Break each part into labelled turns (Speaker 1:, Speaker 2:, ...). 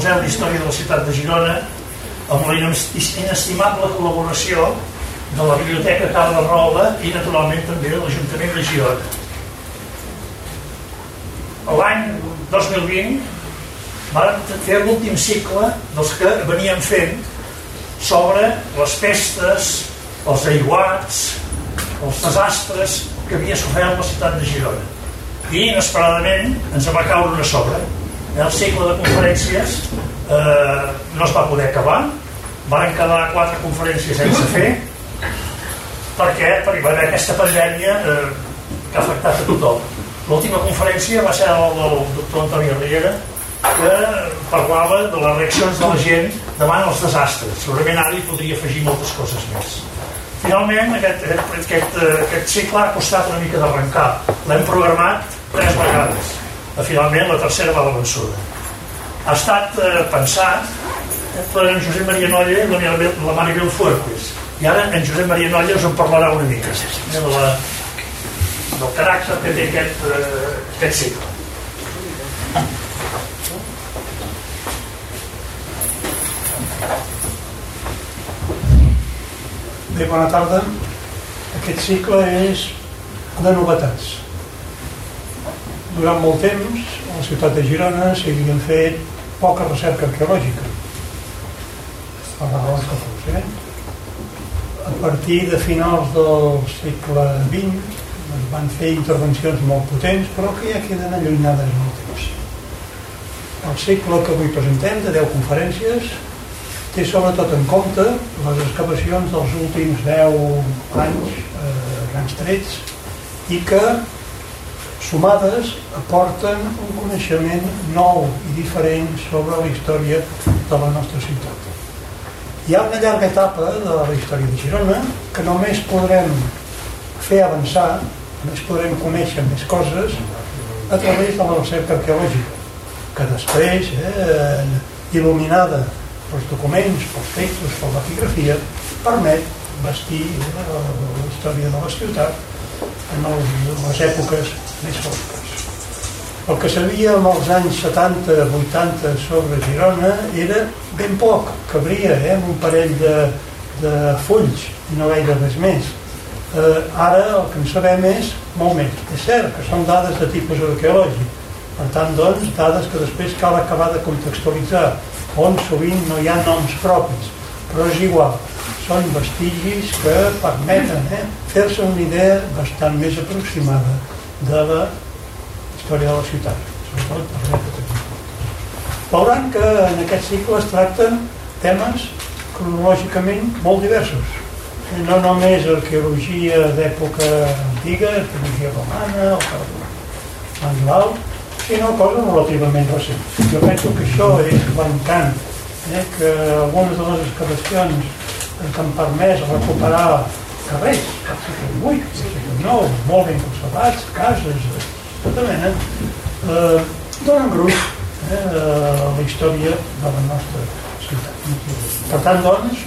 Speaker 1: Museu d'Història de la Ciutat de Girona, amb la inestimable col·laboració de la Biblioteca Carles Rola i naturalment també de l'Ajuntament de Girona. L'any 2020 vam fer l'últim cicle dels que veníem fent sobre les pestes, els aiguats, els desastres que havia sofert la ciutat de Girona. I inesperadament ens va caure una sobre. El cicle de conferències no es va poder acabar, van quedar 4 conferències sense fer, perquè va haver aquesta pandèmia que ha afectat a tothom. L'última conferència va ser el del doctor Antoni Riera, que parlava de les reaccions de la gent davant els desastres. Segurament ara hi podria afegir moltes coses més. Finalment, aquest cicle ha costat una mica d'arrencar. L'hem programat 3 vegades. Finalment, la tercera va a la vençuda. Ha estat pensat per en Josep Maria Nolla i la Maribel Fuertes. I ara en Josep Maria Nolla us en parlarà una mica del caràcter que té aquest cicle.
Speaker 2: Bé, bona tarda. Aquest cicle és de novetats. Durant molt temps a la ciutat de Girona s'havien fet poca recerca arqueològica. Per raons que fos, A partir de finals del segle XX es van fer intervencions molt potents, però que ja queden allunyades en el temps. El cicle que avui presentem, de 10 conferències, té sobretot en compte les excavacions dels últims 10 anys, grans trets, i que, sumades, aporten un coneixement nou i diferent sobre la història de la nostra ciutat. Hi ha una llarga etapa de la història de Girona que només podrem fer avançar, només podrem conèixer més coses a través de la recerca arqueològica, que després, il·luminada pels documents, pels textos, per l'epigrafia, permet vestir la història de la ciutat en les èpoques més fosques. El que sabia en els anys 70-80 sobre Girona era ben poc, cabria un parell de fulls i no gaire res més. Ara el que en sabem és molt més. És cert que són dades de tipus arqueològic, per tant, doncs, dades que després cal acabar de contextualitzar, on sovint no hi ha noms propis, però és igual, són vestigis que permeten fer-se una idea bastant més aproximada de la història de la ciutat, sobretot per l'època. Veuran que en aquest cicle es tracten temes cronològicament molt diversos. No només arqueologia d'època antiga, arqueologia romana, o medieval, sinó coses relativament recents. Jo penso que això és l'encant, que algunes de les excavacions que han permès recuperar carrers, del segle VIII, del segle IX, molt ben conservats, cases, tota mena, donen gruix a la història de la nostra ciutat. Per tant, doncs,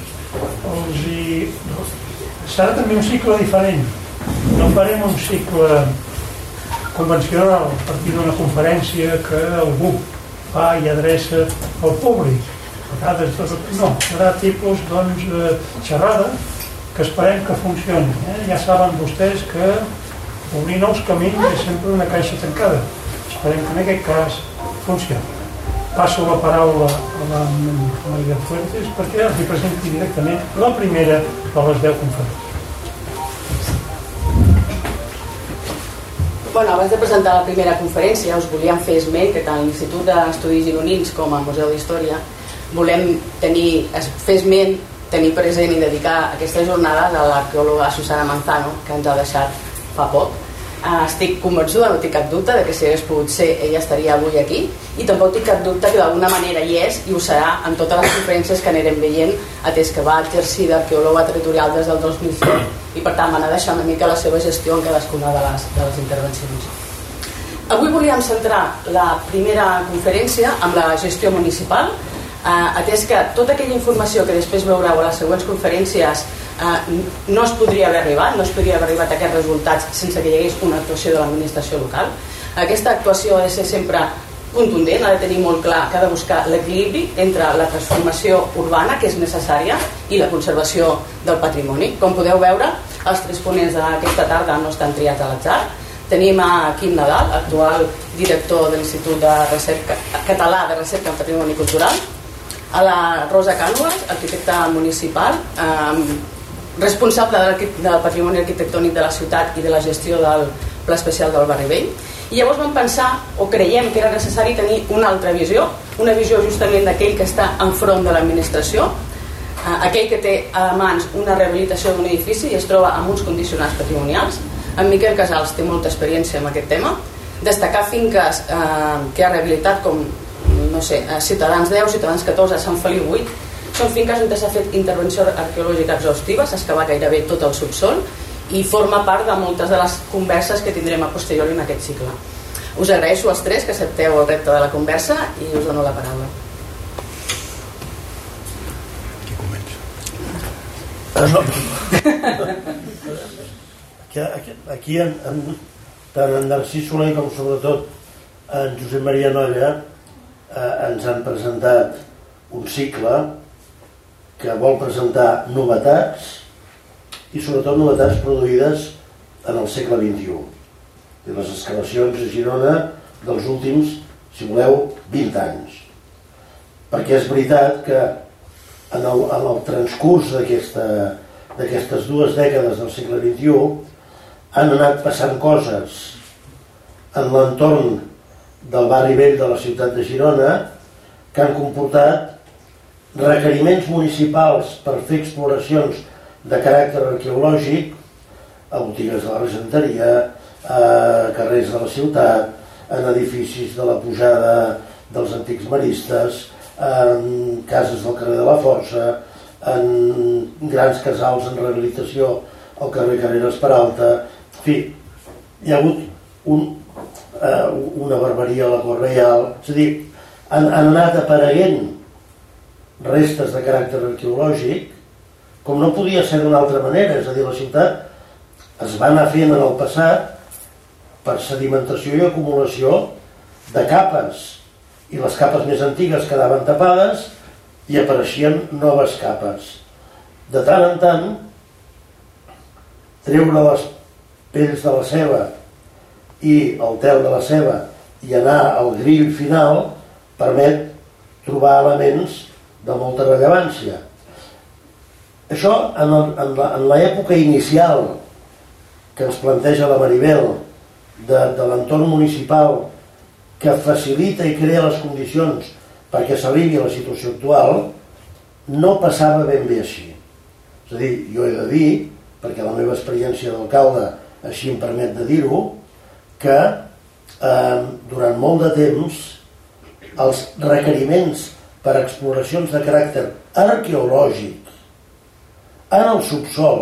Speaker 2: serà també un cicle diferent. No farem un cicle convencional a partir d'una conferència que algú fa i adreça al públic. No, serà tipus xerrada que esperem que funcioni. Ja saben vostès que obrir nous camins és sempre una caixa tancada. Esperem que en aquest cas funcioni. Passo la paraula a la Maria Fuertes perquè els presenti directament la primera de les 10 conferències.
Speaker 3: Bueno, abans de presentar la primera conferència us volíem fer esment que tant l'Institut d'Estudis Gironins com el Museu d'Història volem fer esment, tenir present i dedicar aquesta jornada a l'arqueòloga Susana Manzano, que ens ha deixat fa poc. Estic convençuda, no tinc cap dubte de que si hagués pogut ser ella estaria avui aquí, i tampoc tinc cap dubte que d'alguna manera hi és i ho serà en totes les conferències que anirem veient, atès que va exercir d'arqueòloga territorial des del 2007 i per tant va anar deixant una mica la seva gestió en cadascuna de les intervencions. Avui volíem centrar la primera conferència amb la gestió municipal, atès que tota aquella informació que després veureu a les següents conferències no es podria haver arribat a aquests resultats sense que hi hagués una actuació de l'administració local. Aquesta actuació ha de ser sempre contundent, ha de tenir molt clar que ha de buscar l'equilibri entre la transformació urbana, que és necessària, i la conservació del patrimoni. Com podeu veure, els 3 ponents d'aquesta tarda no estan triats a l'atzar. Tenim a Quim Nadal, actual director de l'Institut de Recerca Català de Recerca en Patrimoni Cultural, a la Rosa Cànovas, arquitecta municipal, responsable del patrimoni arquitectònic de la ciutat i de la gestió del Pla Especial del Barri Vell. I llavors vam pensar, o creiem que era necessari tenir una altra visió, una visió justament d'aquell que està enfront de l'administració, aquell que té a mans una rehabilitació d'un edifici i es troba amb uns condicionants patrimonials. En Miquel Casals té molta experiència en aquest tema. Destacar finques que ha rehabilitat com, no sé, Ciutadans 10, Ciutadans 14, Sant Feliu 8. Són finques on s'ha fet intervenció arqueològica exhaustiva, s'ha excavat gairebé tot el subsol i forma part de moltes de les converses que tindrem a posteriori en aquest cicle. Us agraeixo als 3 que accepteu el repte de la conversa i us dono la paraula.
Speaker 4: Qui comença?
Speaker 5: Aquí tant en Narcís Soler com sobretot en Josep Maria Nolla ens han presentat un cicle que vol presentar novetats i sobretot novetats produïdes en el segle XXI i les excavacions a Girona dels últims, si voleu, 20 anys, perquè és veritat que en el transcurs d'aquestes 2 dècades del segle XXI han anat passant coses en l'entorn del barri vell de la ciutat de Girona que han comportat requeriments municipals per fer exploracions de caràcter arqueològic a botigues de la regenteria, a carrers de la ciutat, en edificis de la pujada dels antics maristes, en cases del carrer de la Força, en grans casals en rehabilitació al carrer Carreras Peralta. En fi, hi ha hagut una barberia a la Cort Reial. És a dir, han anat apareguent restes de caràcter arqueològic com no podia ser d'una altra manera. És a dir, la ciutat es va anar fent en el passat per sedimentació i acumulació de capes, i les capes més antigues quedaven tapades i apareixien noves capes. De tant en tant, treure les pells de la ceba i el tel de la ceba i anar al grill final permet trobar elements de molta rellevància. Això, en l'època inicial que ens planteja la Maribel de l'entorn municipal que facilita i crea les condicions perquè s'arribi a la situació actual, no passava ben bé així. És a dir, jo he de dir, perquè la meva experiència d'alcalde així em permet de dir-ho, que durant molt de temps els requeriments per exploracions de caràcter arqueològic en el subsol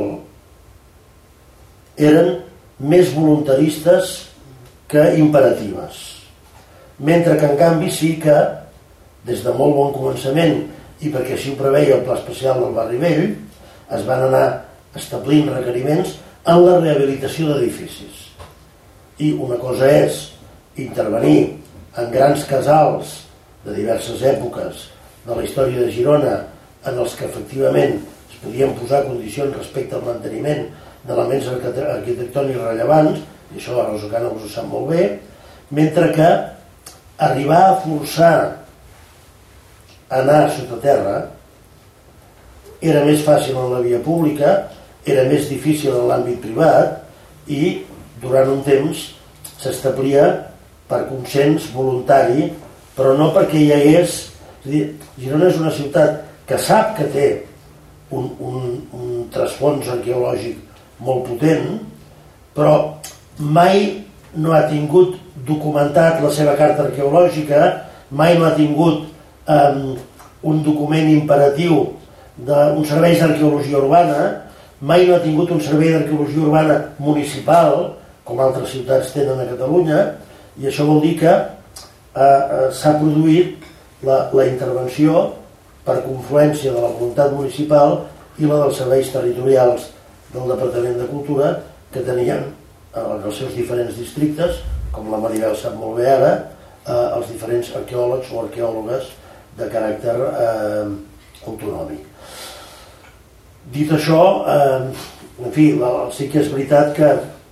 Speaker 5: eren més voluntaristes que imperatives, mentre que en canvi sí que des de molt bon començament i perquè així ho preveia el Pla Especial del Barri Vell es van anar establint requeriments en la rehabilitació d'edificis. I una cosa és intervenir en grans casals de diverses èpoques de la història de Girona en els que efectivament es podien posar condicions respecte al manteniment d'elements arquitectònics rellevants, i això la Rosa Cànovas ho sap molt bé, mentre que arribar a forçar a anar sota terra era més fàcil en la via pública, era més difícil en l'àmbit privat i durant un temps s'establia per consens voluntari, però no perquè hi hagués... És a dir, Girona és una ciutat que sap que té un trasfons arqueològic molt potent, però mai no ha tingut documentat la seva carta arqueològica, mai no ha tingut un document imperatiu d'un servei d'arqueologia urbana, mai no ha tingut un servei d'arqueologia urbana municipal, com altres ciutats tenen a Catalunya, i això vol dir que s'ha produït la intervenció per confluència de la voluntat municipal i la dels serveis territorials del Departament de Cultura que tenien en els seus diferents districtes, com la Maribel sap molt bé ara, els diferents arqueòlegs o arqueòlogues de caràcter autonòmic. Dit això, en fi, sí que és veritat que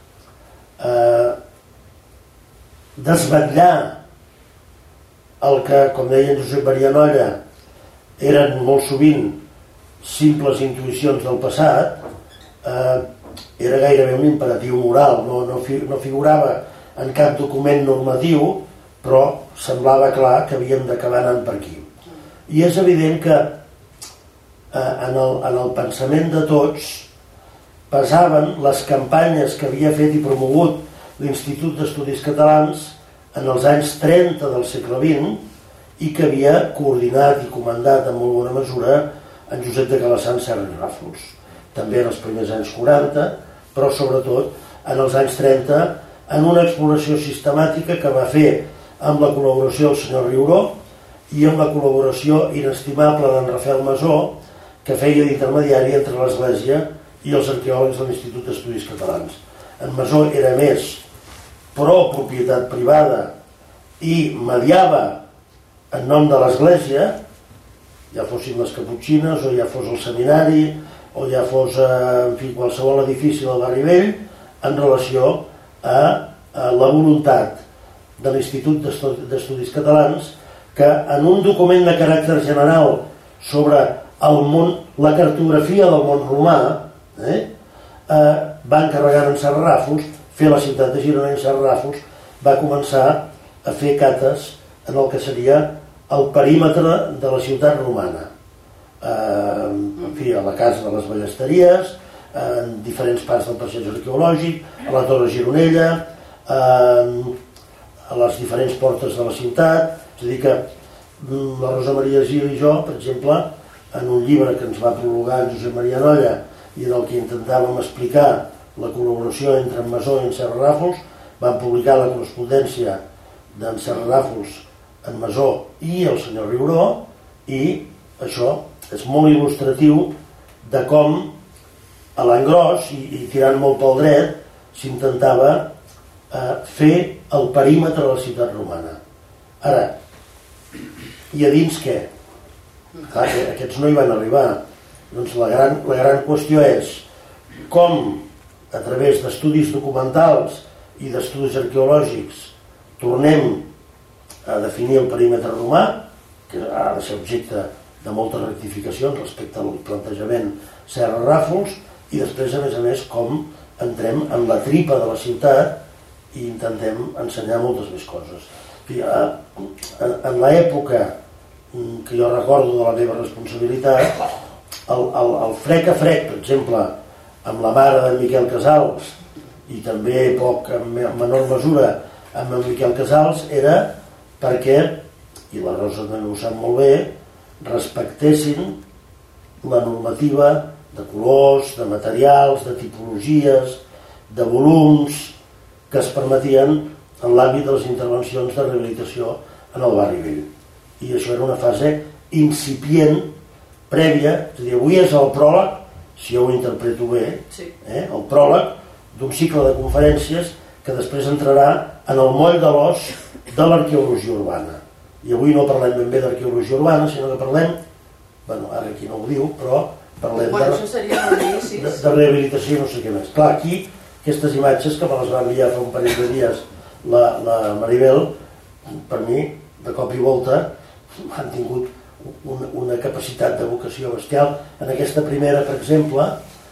Speaker 5: desvetllar el que, com deia en Josep Maria Nolla, eren molt sovint simples intuïcions del passat, era gairebé un imperatiu moral, no figurava en cap document normatiu, però semblava clar que havíem d'acabar anant per aquí. I és evident que en el pensament de tots pesaven les campanyes que havia fet i promogut l'Institut d'Estudis Catalans en els anys 30 del segle XX i que havia coordinat i comandat en molt bona mesura en Josep de Calassans Serra i Ràfols. També en els primers anys 40, però sobretot en els anys 30, en una exploració sistemàtica que va fer amb la col·laboració del senyor Riuró i amb la col·laboració inestimable d'en Rafael Masó, que feia d'intermediari entre l'Església i els arqueòlegs de l'Institut d'Estudis Catalans. En Masó era més pro-propietat privada i mediava en nom de l'Església, ja fossin les Caputxines o ja fos el seminari o ja fos en fi, qualsevol edifici del barri vell, en relació a la voluntat de l'Institut d'Estudis Catalans que en un document de caràcter general sobre el món, la cartografia del món romà, va encarregar en Serra Ràfols fer la ciutat de Girona, i Serra Ràfols va començar a fer cates en el que seria el perímetre de la ciutat romana, en fi, a la casa de les Ballesteries, en diferents parts del passeig arqueològic, a la Torre Gironella, a les diferents portes de la ciutat. És a dir que la Rosa Maria Gil i jo, per exemple, en un llibre que ens va prologar en Josep Maria Nolla i en el que intentàvem explicar la col·laboració entre en Masó i en Serra Ràfols, vam publicar la correspondència d'en Serra Ràfols, en Masó i el senyor Riuró, i això és molt il·lustratiu de com a l'engròs i tirant molt pel dret s'intentava fer el perímetre de la ciutat romana. Ara, i a dins què? Clar, aquests no hi van arribar. Doncs la gran qüestió és com a través d'estudis documentals i d'estudis arqueològics tornem a definir el perímetre romà, que ha de ser objecte de moltes rectificacions respecte al plantejament Serra Ràfols, i després, a més, com entrem en la tripa de la ciutat i intentem ensenyar moltes més coses. En l'època que jo recordo de la meva responsabilitat, el frec a frec, per exemple, amb la mare d'en Miquel Casals i també en menor mesura amb en Miquel Casals, era perquè, i la Rosa també ho sap molt bé, respectessin la normativa de colors, de materials, de tipologies, de volums que es permetien en l'àmbit de les intervencions de rehabilitació en el barri vell. I això era una fase incipient, prèvia, és a dir, avui és el pròleg, si jo ho interpreto bé, el pròleg d'un cicle de conferències que després entrarà en el moll de l'os de l'arqueologia urbana. I avui no parlem ben bé d'arqueologia urbana, sinó que parlem, ara aquí no ho diu, però parlem de rehabilitació i no sé què més. Clar, aquí, aquestes imatges que me les va enviar fa un parell de dies la Maribel, per mi, de cop i volta, han tingut una capacitat de vocació bestial. En aquesta primera, per exemple,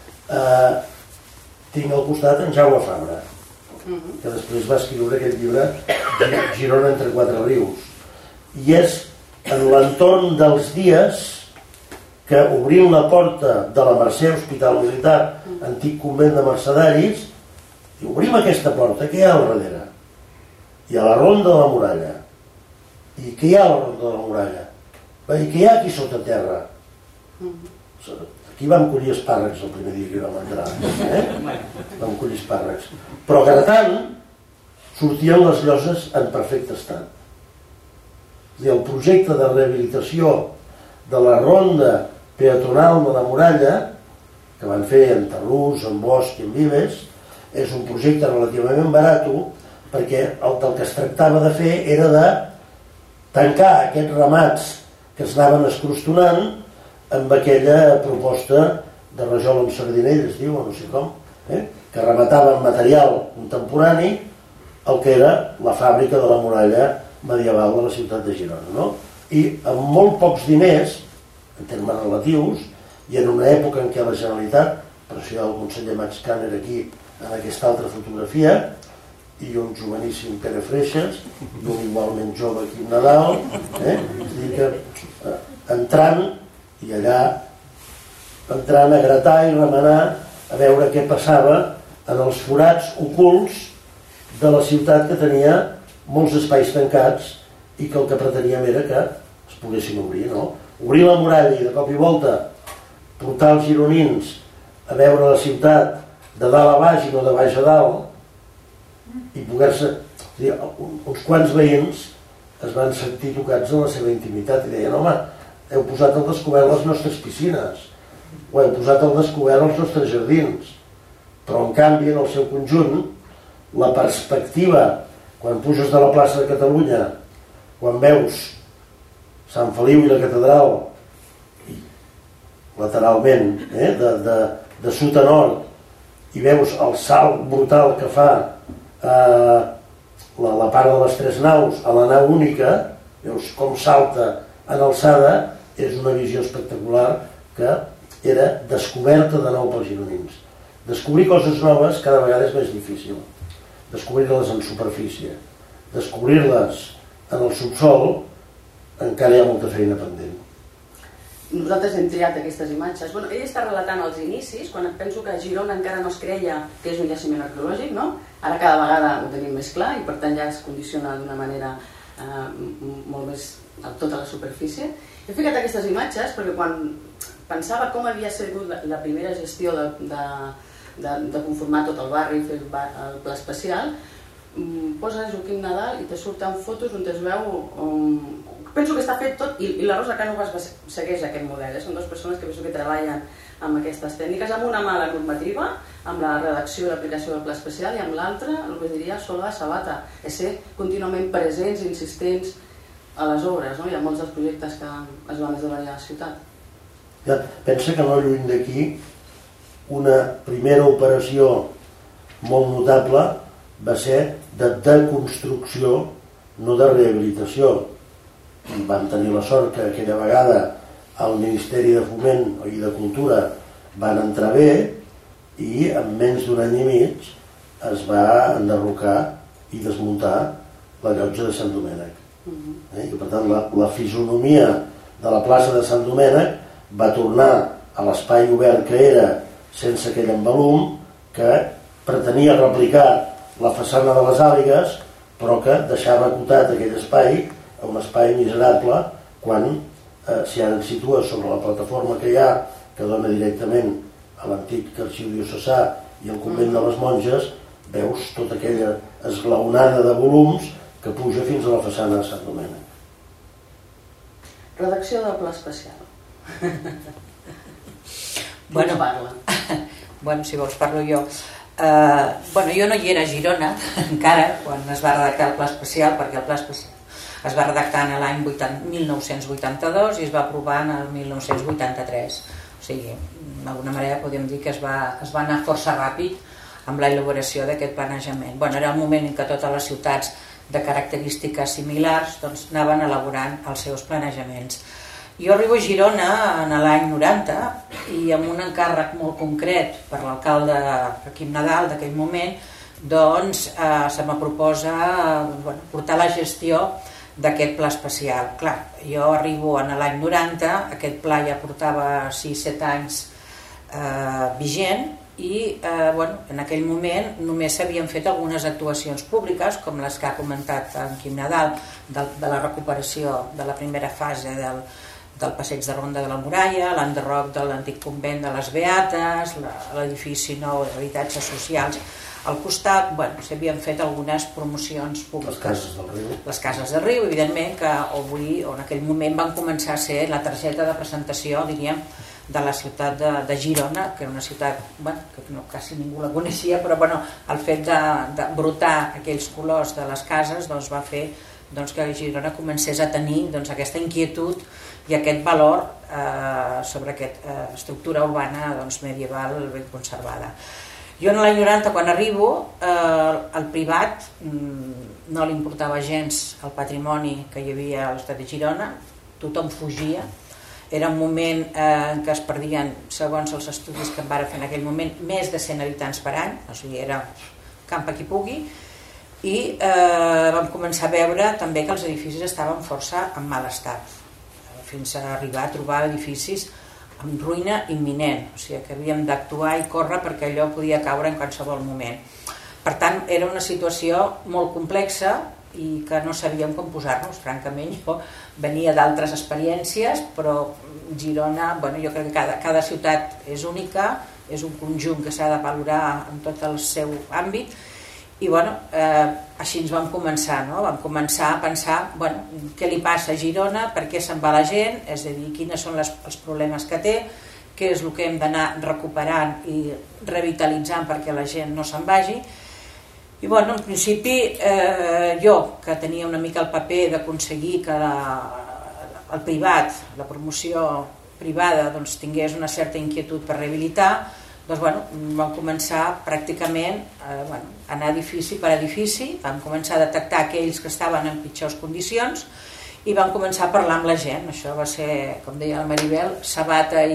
Speaker 5: tinc al costat en Jaume Fabra, que després va escriure aquest llibre Girona entre quatre rius, i és en l'entorn dels dies que obrim la porta de la Mercè Hospital Militar, antic convent de mercedaris, i obrim aquesta porta, què hi ha al darrere? Hi ha la ronda de la muralla. I què hi ha a la ronda de la muralla? I què hi ha aquí sota terra? Aquí vam collir espàrrecs el primer dia que hi vam entrar. Vam collir espàrrecs. Però gratant sortien les lloses en perfecte estat. El projecte de rehabilitació de la ronda peatonal de la muralla, que van fer en Tarrús, en Bosch i en Vives, és un projecte relativament barat, perquè el que es tractava de fer era de tancar aquests ramats que es anaven escrostonant amb aquella proposta de Rajol amb Sardinell, es diu, o no sé com, que rematava amb material contemporani el que era la fàbrica de la muralla medieval de la ciutat de Girona, no? I amb molt pocs diners, en termes relatius, i en una època en què la Generalitat, per això hi ha el conseller Max Canner aquí en aquesta altra fotografia, i un joveníssim Pere Freixas, i un igualment jove Quim Nadal, és dir que entrant, i allà entrant a gratar i remenar a veure què passava en els forats ocults de la ciutat, que tenia molts espais tancats i que el que preteníem era que es poguessin obrir, no? Obrir la muralla i de cop i volta portar els gironins a veure la ciutat de dalt a baix i no de baix a dalt, i poder-se... uns quants veïns es van sentir tocats en la seva intimitat i deien: home, heu posat al descobert les nostres piscines, o heu posat al descobert els nostres jardins. Però en canvi, en el seu conjunt, la perspectiva, quan puges de la plaça de Catalunya, quan veus Sant Feliu i la catedral, i lateralment, de sud a nord, i veus el salt brutal que fa la part de les tres naus a la nau única, veus com salta en alçada, és una visió espectacular que era descoberta de nou pels gironins. Descobrir coses noves cada vegada és més difícil. Descobrir-les en superfície, descobrir-les en el subsol, encara hi ha molta feina pendent.
Speaker 3: Nosaltres hem triat aquestes imatges. Bueno, ell està relatant els inicis, quan penso que Girona encara no es creia que és un jaciment arqueològic, no? Ara cada vegada ho tenim més clar i per tant ja es condiciona d'una manera molt més a tota la superfície. He ficat aquestes imatges perquè quan pensava com havia sigut la primera gestió de conformar tot el barri i fer el pla especial, posa Joaquim Nadal i te surten fotos on es veu... Penso que està fet tot, i la Rosa Cànovas segueix aquest model. Són dues persones que penso que treballen amb aquestes tècniques, amb una mà la normativa, amb la redacció i l'aplicació del pla especial, i amb l'altra, el que diria, sola sabata, és ser contínuament presents, insistents a les obres, no? Hi ha molts dels projectes que es van esdevenir a la ciutat.
Speaker 5: Ja, pensa que no lluny d'aquí una primera operació molt notable va ser de deconstrucció, no de rehabilitació. Vam tenir la sort que aquella vegada al Ministeri de Foment i de Cultura van entrar bé i en menys d'un any i mig es va enderrocar i desmuntar la llotja de Sant Domènec. I per tant la fisonomia de la plaça de Sant Domènec va tornar a l'espai obert que era, sense aquell envolum, que pretenia replicar la façana de les Àligues, però que deixava acotat aquell espai a un espai miserable quan, si ara et situes sobre la plataforma que hi ha, que dona directament a l'antic arxiu diocesà i al convent de les monges, veus tota aquella esglaonada de volums que puja fins a la façana de Sant Domènec.
Speaker 3: Redacció del pla especial.
Speaker 6: Bueno, si vols parlo jo. Jo no hi era a Girona encara quan es va redactar el pla especial, perquè el pla especial es va redactar en l'any 1982 i es va aprovar en el 1983. O sigui, d'alguna manera podem dir que es va anar força ràpid amb la elaboració d'aquest planejament. Era el moment en què totes les ciutats de característiques similars anaven elaborant els seus planejaments. Jo arribo a Girona en l'any 90 i amb un encàrrec molt concret per l'alcalde Joaquim Nadal d'aquell moment, se me proposa portar la gestió d'aquest pla especial. Clar, jo arribo en l'any 90, aquest pla ja portava 6-7 anys vigent i en aquell moment només s'havien fet algunes actuacions públiques, com les que ha comentat en Quim Nadal, de la recuperació de la primera fase del passeig de Ronda de la Muralla, l'enderroc de l'antic convent de les Beates, l'edifici nou d'habitatges socials. Al costat s'havien fet algunes promocions públiques. Les cases del riu, evidentment, que en aquell moment van començar a ser la targeta de presentació, diríem, de la ciutat de Girona, que era una ciutat que quasi ningú la coneixia, però el fet de brotar aquells colors de les cases va fer que Girona comencés a tenir aquesta inquietud i aquest valor sobre aquesta estructura urbana medieval ben conservada. Jo en l'any 90, quan arribo, el privat no li importava gens el patrimoni que hi havia a l'estat de Girona, tothom fugia. Era un moment en què es perdien, segons els estudis que em van fer en aquell moment, més de 100 habitants per any, o sigui, era camp a qui pugui, i vam començar a veure també que els edificis estaven força en mal estat, fins a arribar a trobar edificis amb ruïna imminent, o sigui que havíem d'actuar i córrer perquè allò podia caure en qualsevol moment. Per tant, era una situació molt complexa i que no sabíem com posar-nos, francament. Jo venia d'altres experiències, però Girona, jo crec que cada ciutat és única, és un conjunt que s'ha de valorar en tot el seu àmbit, i així ens vam començar, vam començar a pensar què li passa a Girona, per què se'n va la gent, és a dir, quins són els problemes que té, què és el que hem d'anar recuperant i revitalitzant perquè la gent no se'n vagi. I en principi jo, que tenia una mica el paper d'aconseguir que el privat, la promoció privada, tingués una certa inquietud per rehabilitar, vam començar pràcticament a anar edifici per edifici, vam començar a detectar aquells que estaven en pitjors condicions i vam començar a parlar amb la gent. Això va ser, com deia la Maribel, sabata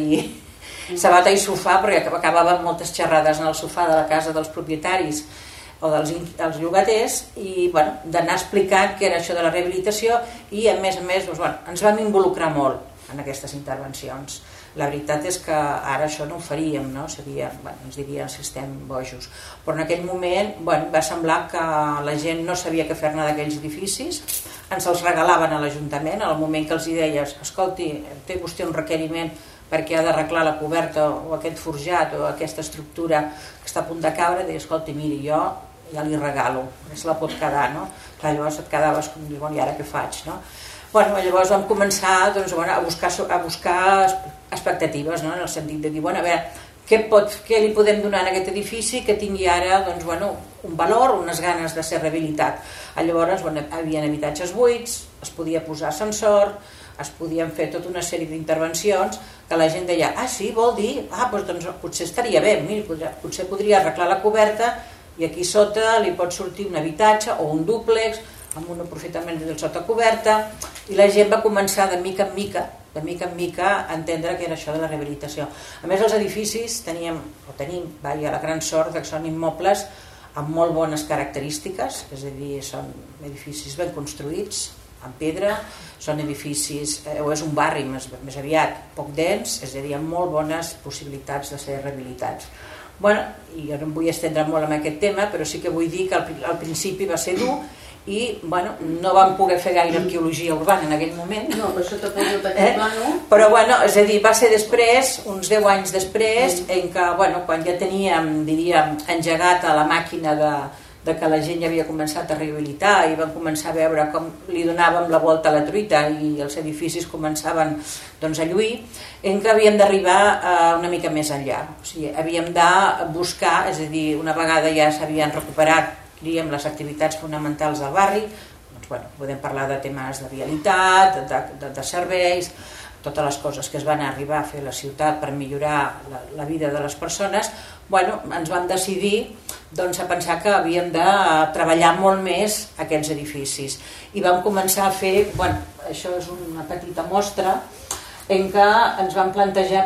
Speaker 6: i sofà, perquè acabàvem moltes xerrades en el sofà de la casa dels propietaris o dels llogaters i d'anar explicant què era això de la rehabilitació i a més ens vam involucrar molt en aquestes intervencions. La veritat és que ara això no ho faríem, no? Ens dirien si estem bojos, però en aquell moment va semblar que la gent no sabia què fer-ne d'aquells edificis, ens els regalaven a l'Ajuntament en el moment que els deies, escolti, té vostè un requeriment perquè ha d'arreglar la coberta o aquest forjat o aquesta estructura que està a punt de caure, deia, escolti, miri, jo ja li regalo, se la pot quedar, no? Clar, llavors et quedaves com, i ara què faig, no? Llavors vam començar a buscar expectatives, no? En el sentit de dir, a veure, què li podem donar a aquest edifici que tingui ara un valor, unes ganes de ser rehabilitat. Llavors hi havia habitatges buits, es podia posar ascensor, es podien fer tota una sèrie d'intervencions que la gent deia, sí, vol dir, doncs potser estaria bé, potser podria arreglar la coberta i aquí sota li pot sortir un habitatge o un dúplex amb un aprofitament del sota coberta, i la gent va començar de mica en mica a entendre què era això de la rehabilitació. A més, els edificis tenim la gran sort que són immobles amb molt bones característiques, és a dir, són edificis ben construïts, en pedra, són edificis, o és un barri més aviat poc dens, és a dir, amb molt bones possibilitats de ser rehabilitats. I jo no em vull estendre molt en aquest tema, però sí que vull dir que al principi va ser dur i no vam poder fer gaire arqueologia urbana en aquell moment.
Speaker 3: No, per això t'ha posat aquest plano.
Speaker 6: Però és a dir, va ser després, uns 10 anys després, en què quan ja teníem, engegat a la màquina de que la gent ja havia començat a rehabilitar i vam començar a veure com li donàvem la volta a la truita i els edificis començaven a lluir, en què havíem d'arribar una mica més enllà. O sigui, havíem de buscar, és a dir, una vegada ja s'havien recuperat les activitats fonamentals del barri, podem parlar de temes de vialitat, de serveis, totes les coses que es van arribar a fer a la ciutat per millorar la vida de les persones, ens vam decidir a pensar que havíem de treballar molt més aquests edificis. I vam començar a fer, això és una petita mostra, en què ens vam plantejar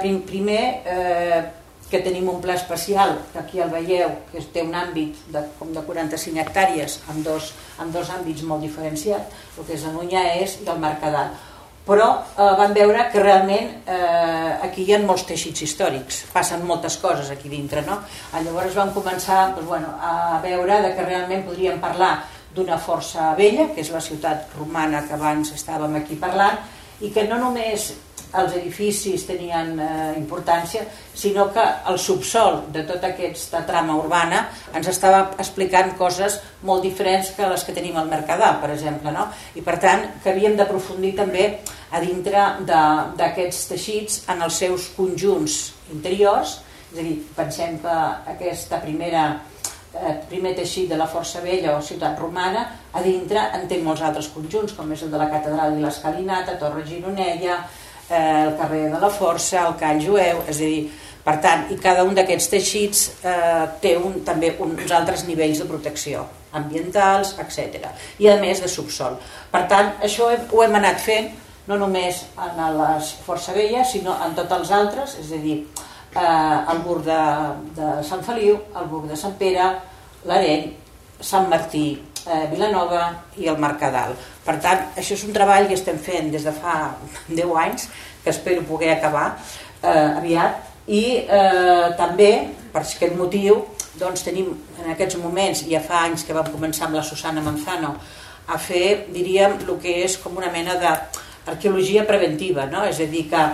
Speaker 6: primer que tenim un pla especial, que aquí el veieu, que té un àmbit de 45 hectàrees amb dos àmbits molt diferenciats, el que és el Nunyàes i el Mercadal. Però vam veure que realment aquí hi ha molts teixits històrics, passen moltes coses aquí dintre, no? Llavors vam començar a veure que realment podríem parlar d'una força vella, que és la ciutat romana que abans estàvem aquí parlant, i que no només els edificis tenien importància, sinó que el subsol de tota aquesta trama urbana ens estava explicant coses molt diferents que les que tenim al Mercadal, per exemple, no? I per tant que havíem d'aprofundir també a dintre d'aquests teixits en els seus conjunts interiors, és a dir, pensem que aquesta primera primer teixit de la Força Vella o Ciutat Romana, a dintre en té molts altres conjunts, com és el de la Catedral i l'Escalinata, Torre Gironella, el carrer de la Força, el Call Jueu, és a dir, per tant, i cada un d'aquests teixits té també uns altres nivells de protecció, ambientals, etc. I a més de subsol. Per tant, això ho hem anat fent no només en la Força Vella, sinó en tots els altres, és a dir, el Burg de Sant Feliu, el Burg de Sant Pere, l'Areny, Sant Martí, Vilanova i el Mercadal. Per tant, això és un treball que estem fent des de fa 10 anys, que espero poder acabar aviat, i també, per aquest motiu, doncs tenim en aquests moments, ja fa anys que vam començar amb la Susana Manzano, a fer, diríem, el que és com una mena d'arqueologia preventiva, no? És a dir, que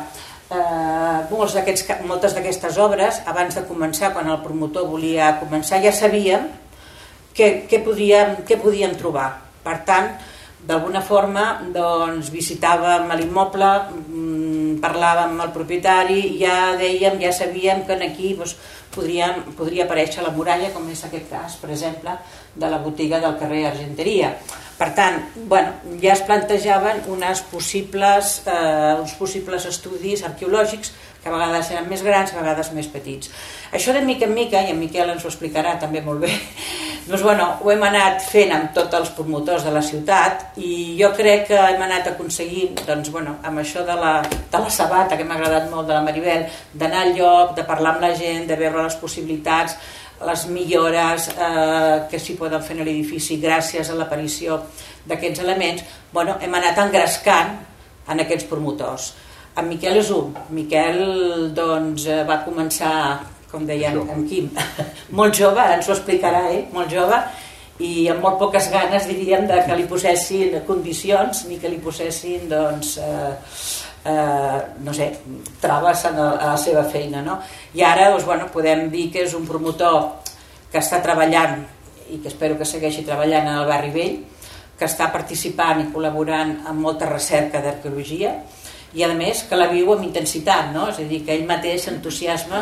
Speaker 6: moltes d'aquestes obres, abans de començar, quan el promotor volia començar, ja sabíem què podíem trobar. Per tant, d'alguna forma, doncs, visitàvem l'immoble, parlàvem amb el propietari, ja sabíem que aquí podria aparèixer la muralla, com és aquest cas, per exemple, de la botiga del carrer Argenteria. Per tant, ja es plantejaven uns possibles estudis arqueològics, que a vegades eren més grans, a vegades més petits. Això de mica en mica, i en Miquel ens ho explicarà també molt bé, doncs, ho hem anat fent amb tots els promotors de la ciutat, i jo crec que hem anat aconseguint, doncs, amb això de la sabata, que m'ha agradat molt, de la Maribel, d'anar al lloc, de parlar amb la gent, de veure les possibilitats, les millores que s'hi poden fer a l'edifici gràcies a l'aparició d'aquests elements, hem anat engrescant en aquests promotors. En Miquel és un. Miquel va començar, com deia en Quim, molt jove, ara ens ho explicarà ell, molt jove, i amb molt poques ganes, diríem, que li posessin condicions ni que li posessin, traves a la seva feina, no? I ara podem dir que és un promotor que està treballant, i que espero que segueixi treballant en el Barri Vell, que està participant i col·laborant en molta recerca d'arqueologia, i a més que la viu amb intensitat, no? És a dir, que ell mateix s'entusiasma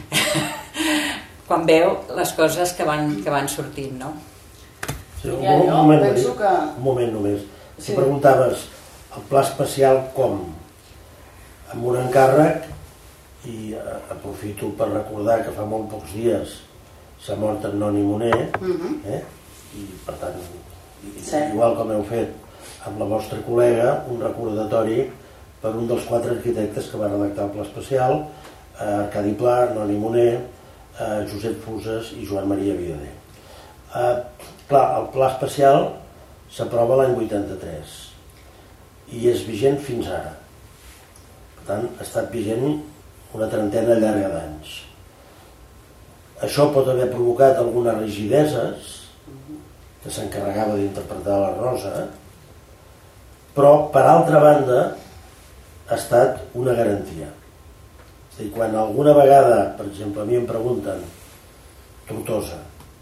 Speaker 6: quan veu les coses que van sortint, no?
Speaker 5: Sí, un moment només. Si preguntaves el pla especial com? Amb un encàrrec, i aprofito per recordar que fa molt pocs dies s'ha mort en Noni Moner, i per tant, igual com heu fet amb la vostra col·lega, un recordatori per un dels 4 arquitectes que va redactar el pla especial, Arcadi Pla, Noni Moner, Josep Fuses i Joan Maria Viader. Clar, el pla especial s'aprova l'any 83 i és vigent fins ara. Per tant, ha estat vigent una trentena llarga d'anys. Això pot haver provocat algunes rigideses que s'encarregava d'interpretar la Rosa, però, per altra banda, ha estat una garantia. És a dir, quan alguna vegada, per exemple, a mi em pregunten Tortosa,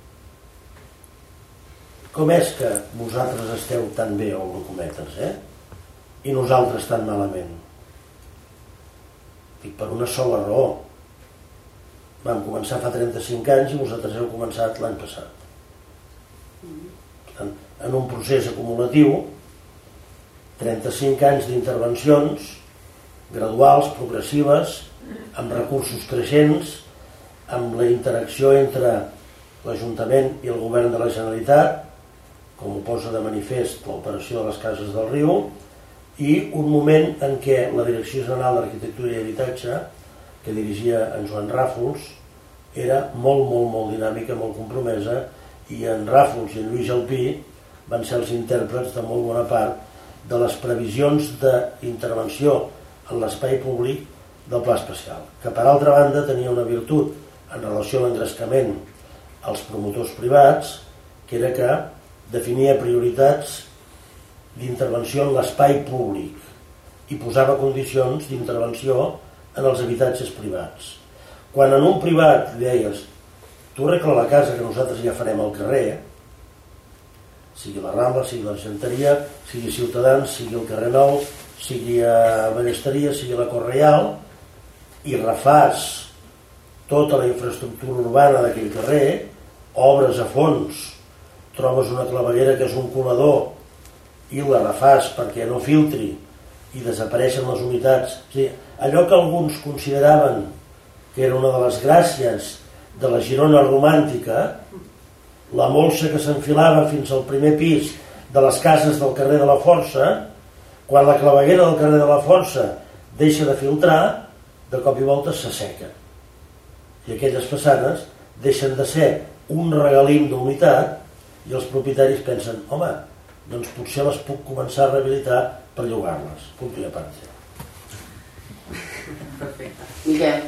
Speaker 5: com és que vosaltres esteu tan bé, obro cometes, i nosaltres tan malament? Dic, per una sola raó. Vam començar fa 35 anys i vosaltres heu començat l'any passat. Per tant, en un procés acumulatiu, 35 anys d'intervencions graduals, progressives, amb recursos creixents, amb la interacció entre l'Ajuntament i el Govern de la Generalitat, com ho posa de manifest l'operació de les Cases del Riu, i un moment en què la Direcció General d'Arquitectura i Habitatge, que dirigia en Joan Ràfols, era molt dinàmica, molt compromesa, i en Ràfols i en Lluís Alpí van ser els intèrprets de molt bona part de les previsions d'intervenció en l'espai públic del pla especial, que per altra banda tenia una virtut en relació a l'engrescament als promotors privats, que era que definia prioritats d'intervenció en l'espai públic i posava condicions d'intervenció en els habitatges privats. Quan en un privat deies, tu arregla la casa que nosaltres ja farem al carrer, sigui la Rambla, sigui l'Argenteria, sigui Ciutadans, sigui el carrer Nou, sigui a Ballesteria, sigui la Cort Reial, i refàs tota la infraestructura urbana d'aquell carrer, obres a fons, trobes una claveguera que és un colador i la refàs perquè no filtri i desapareixen les humitats. O sigui, allò que alguns consideraven que era una de les gràcies de la Girona romàntica, la molsa que s'enfilava fins al primer pis de les cases del carrer de la Força, quan la claveguera del carrer de la Força deixa de filtrar, de cop i volta s'asseca. I aquelles façanes deixen de ser un regalim d'humitat i els propietaris pensen, home, doncs potser les puc començar a rehabilitar per llogar-les. Punt i a part.
Speaker 3: Perfecte. Miquel,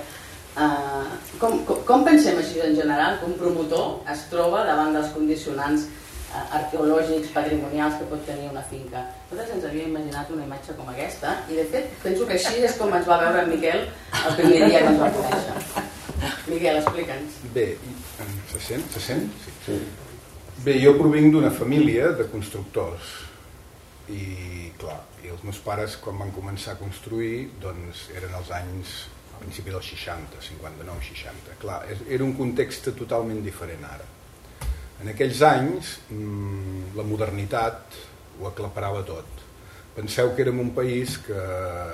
Speaker 3: com pensem així en general que un promotor es troba davant dels condicionants arqueològics, patrimonials que pot tenir una finca? Nosaltres ens havíem imaginat una imatge com aquesta i de fet penso que així és com ens va veure en Miquel el primer dia que ens va conèixer. Miquel, explica'ns.
Speaker 4: Bé, se sent? Se sent? Sí. Bé, jo provinc d'una família de constructors i clar, i els meus pares quan van començar a construir doncs eren els anys a principi dels 60, 59-60. Clar, era un context totalment diferent ara. En aquells anys la modernitat ho aclaparava tot. Penseu que érem un país que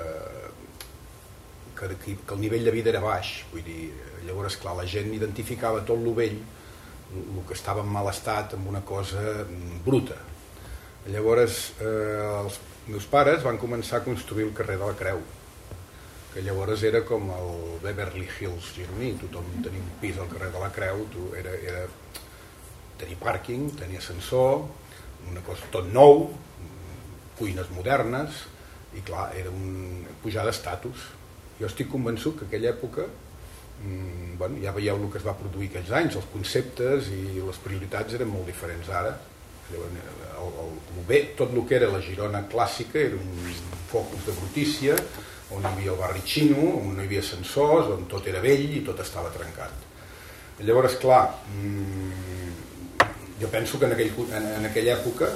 Speaker 4: el nivell de vida era baix, vull dir, llavors clar, la gent identificava tot lo vell, el que estava en mal estat, amb una cosa bruta. Llavors els meus pares van començar a construir el carrer de la Creu, que llavors era com el Beverly Hills gironí, tothom tenia un pis al carrer de la Creu, tenia pàrquing, tenia ascensor, una cosa tot nou, cuines modernes, i clar, era un pujar d'estatus. Jo estic convençut que aquella època, ja veieu el que es va produir aquells anys, els conceptes i les prioritats eren molt diferents ara. Tot el que era la Girona clàssica era un focus de brutícia, on hi havia el barri xino, on no hi havia ascensors, on tot era vell i tot estava trencat. Llavors, clar, jo penso que en aquella època,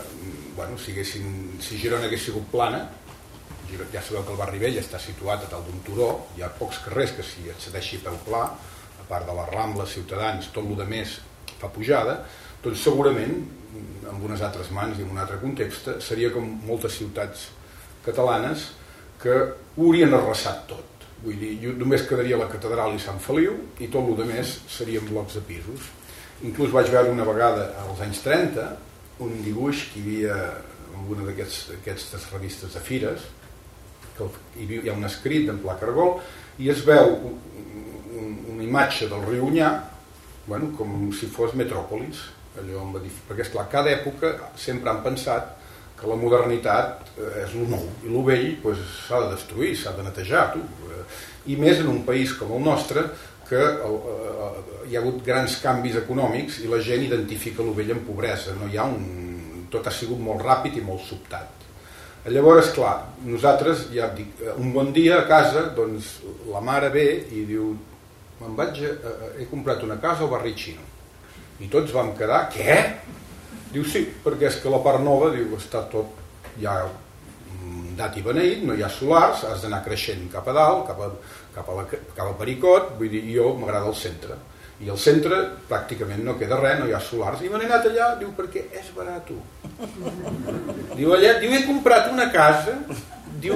Speaker 4: si Girona hagués sigut plana, ja sabeu que el barri vell està situat a tal d'un turó, hi ha pocs carrers que s'hi accedeixi peu pla, a part de les Rambles, Ciutadans, tot el que més fa pujada, doncs segurament, amb unes altres mans i en un altre context, seria com moltes ciutats catalanes que ho haurien arrasat tot. Vull dir, només quedaria la catedral i Sant Feliu i tot el que més serien blocs de pisos. Inclús vaig veure una vegada als anys 30 un dibuix que hi havia en una d'aquestes revistes de fires, que hi ha un escrit en pla cargol i es veu una imatge del riu Onyar com si fos metròpolis, perquè esclar, cada època sempre han pensat que la modernitat és el nou i el vell s'ha de destruir, s'ha de netejar, i més en un país com el nostre que hi ha hagut grans canvis econòmics i la gent identifica el vell en pobresa, tot ha sigut molt ràpid i molt sobtat. Llavors, clar, nosaltres, ja et dic, un bon dia a casa, doncs la mare ve i diu, he comprat una casa al barri xino. I tots vam quedar, què? Diu, sí, perquè és que la part nova, diu, està tot ja dat i beneït, no hi ha solars, has d'anar creixent cap a dalt, cap a Pericot, vull dir, jo m'agrada el centre. I al centre pràcticament no queda res, no hi ha solars. I me n'he anat allà, diu, perquè és barat. Diu, allà, he comprat una casa, diu,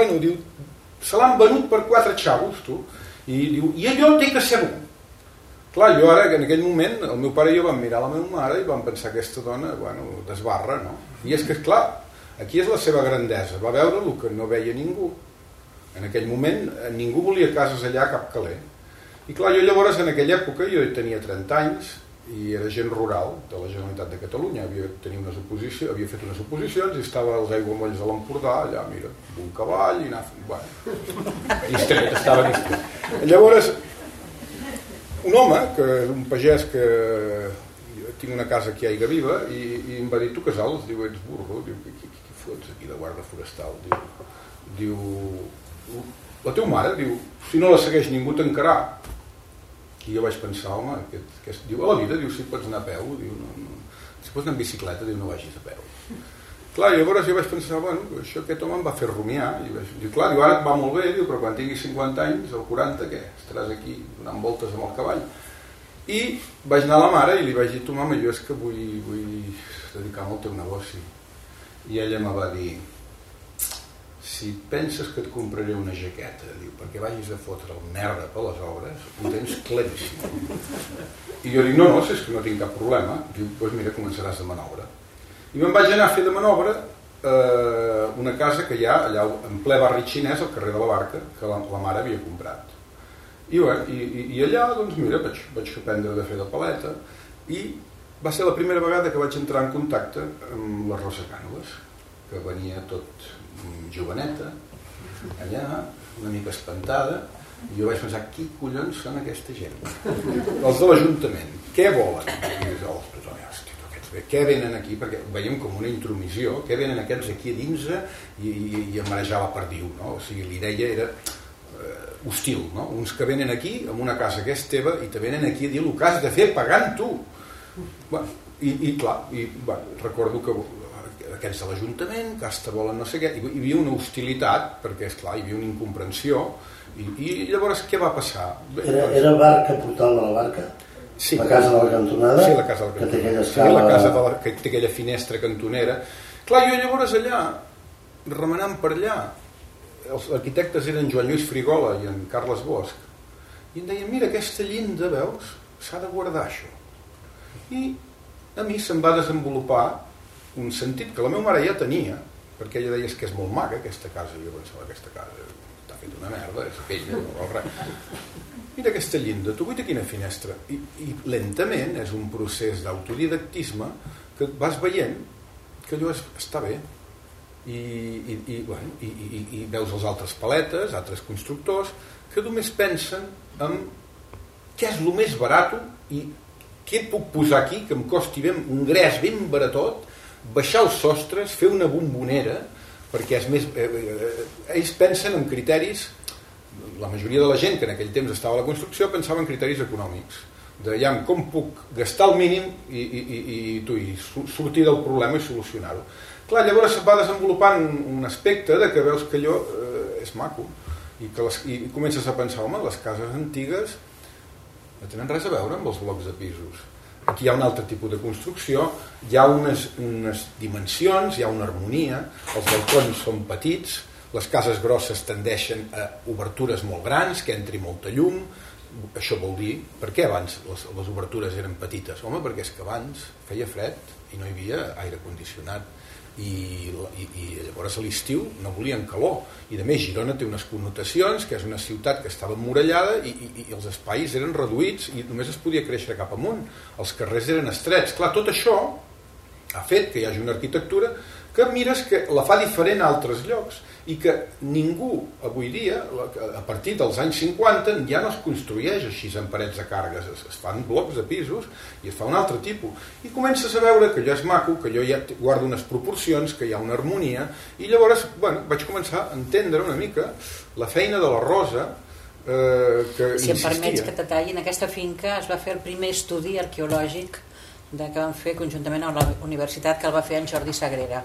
Speaker 4: se l'han venut per 4 xavos, tu. I diu, i allò té que ser bo. Clar, jo ara, en aquell moment, el meu pare i jo vam mirar la meva mare i vam pensar aquesta dona, desbarra, no? I és que, clar, aquí és la seva grandesa, va veure el que no veia ningú. En aquell moment ningú volia cases allà a cap caler. I clar, jo llavors en aquella època jo tenia 30 anys i era gent rural de la Generalitat de Catalunya, havia fet unes oposicions i estava als aiguamolls de l'Empordà, allà, mira, un cavall i anar... distret, estava distret. Llavors, un home, que és un pagès que tinc una casa aquí a Aiguaviva i em va dir, tu Casals, diu, ets burro, diu, què fots aquí de guarda forestal? Diu, la teva mare, diu, si no la segueix ningú tancarà. I jo vaig pensar, home, diu, a la vida, diu, si pots anar a peu, diu, si pots anar en bicicleta, diu, no vagis a peu. Clar, llavors jo vaig pensar, això aquest home em va fer rumiar, diu, clar, diu, ara et va molt bé, diu, però quan tinguis 50 anys, o 40, què? Estaràs aquí donant voltes amb el cavall. I vaig anar a la mare i li vaig dir, tu mama, jo és que vull dedicar-me al teu negoci. I ella em va dir, si penses que et compraré una jaqueta, diu, perquè vagis a fotre el merda per les obres, ho tens claríssim. I jo dic, no, si és que no tinc cap problema. Diu, doncs mira, començaràs de manobra. I me'n vaig anar a fer de manobra una casa que hi ha allà en ple barri xinès al carrer de la Barca, que la mare havia comprat. I allà, doncs mira, vaig aprendre a fer de paleta i va ser la primera vegada que vaig entrar en contacte amb la Rosa Cànoves, que venia tot joveneta, allà, una mica espantada, i jo vaig pensar, qui collons són aquesta gent? Els de l'Ajuntament, què volen? I jo, què venen aquí, perquè veiem com una intromissió, què venen aquests aquí a dins i a marejar la perdiu, no? O sigui, l'idea era hostil, no? Uns que venen aquí amb una casa que és teva i te venen aquí a dir el que has de fer pagant tu. I clar, recordo que aquests de l'Ajuntament, que hasta volen no sé què, hi havia una hostilitat, perquè esclar, hi havia una incomprensió, i llavors què va passar?
Speaker 5: Era Barca, Portal de la Barca?
Speaker 4: Sí,
Speaker 5: la casa de la cantonada,
Speaker 4: sí, la casa de la cantonada, que té aquella escala... la casa que té aquella finestra cantonera. Clar, jo llavors allà, remenant per allà, els arquitectes eren Joan Lluís Frigola i en Carles Bosch, i em deien, mira, aquesta llinda, veus, s'ha de guardar això. I a mi se'm va desenvolupar un sentit que la meva mare ja tenia, perquè ella deia que és molt maca aquesta casa, i jo pensava, aquesta casa està fet una merda, és aquella, no val res. Mira aquesta llinda, tu guaita quina finestra. I lentament és un procés d'autodidactisme que vas veient que allò està bé. I veus els altres paletes, altres constructors, que només pensen en què és el més barat i què puc posar aquí que em costi ben, un gres ben baratot, baixar els sostres, fer una bombonera, perquè és més... ells pensen en criteris... La majoria de la gent que en aquell temps estava a la construcció pensava en criteris econòmics, de ja com puc gastar el mínim i sortir del problema i solucionar-ho. Clar, llavors va desenvolupant un aspecte de que veus que allò és maco i comences a pensar, home, les cases antigues no tenen res a veure amb els blocs de pisos. Aquí hi ha un altre tipus de construcció, hi ha unes dimensions, hi ha una harmonia, els balcons són petits, les cases grosses tendeixen a obertures molt grans, que entri molta llum. Això vol dir, per què abans les obertures eren petites? Home, perquè és que abans feia fred i no hi havia aire condicionat i llavors a l'estiu no volien calor, i a més Girona té unes connotacions, que és una ciutat que estava emmurallada i els espais eren reduïts i només es podia créixer cap amunt, els carrers eren estrets. Clar, tot això ha fet que hi hagi una arquitectura que mires que la fa diferent a altres llocs i que ningú avui dia, a partir dels anys 50, ja no es construeix així en parets de càrregues, es fan blocs de pisos i es fa un altre tipus. I comences a veure que allò és maco, que allò ja guarda unes proporcions, que hi ha una harmonia, i llavors vaig començar a entendre una mica la feina de la Rosa, que
Speaker 6: si
Speaker 4: insistia.
Speaker 6: em permets que t'atalli, en aquesta finca es va fer el primer estudi arqueològic que van fer conjuntament amb la universitat, que el va fer en Jordi Sagrera.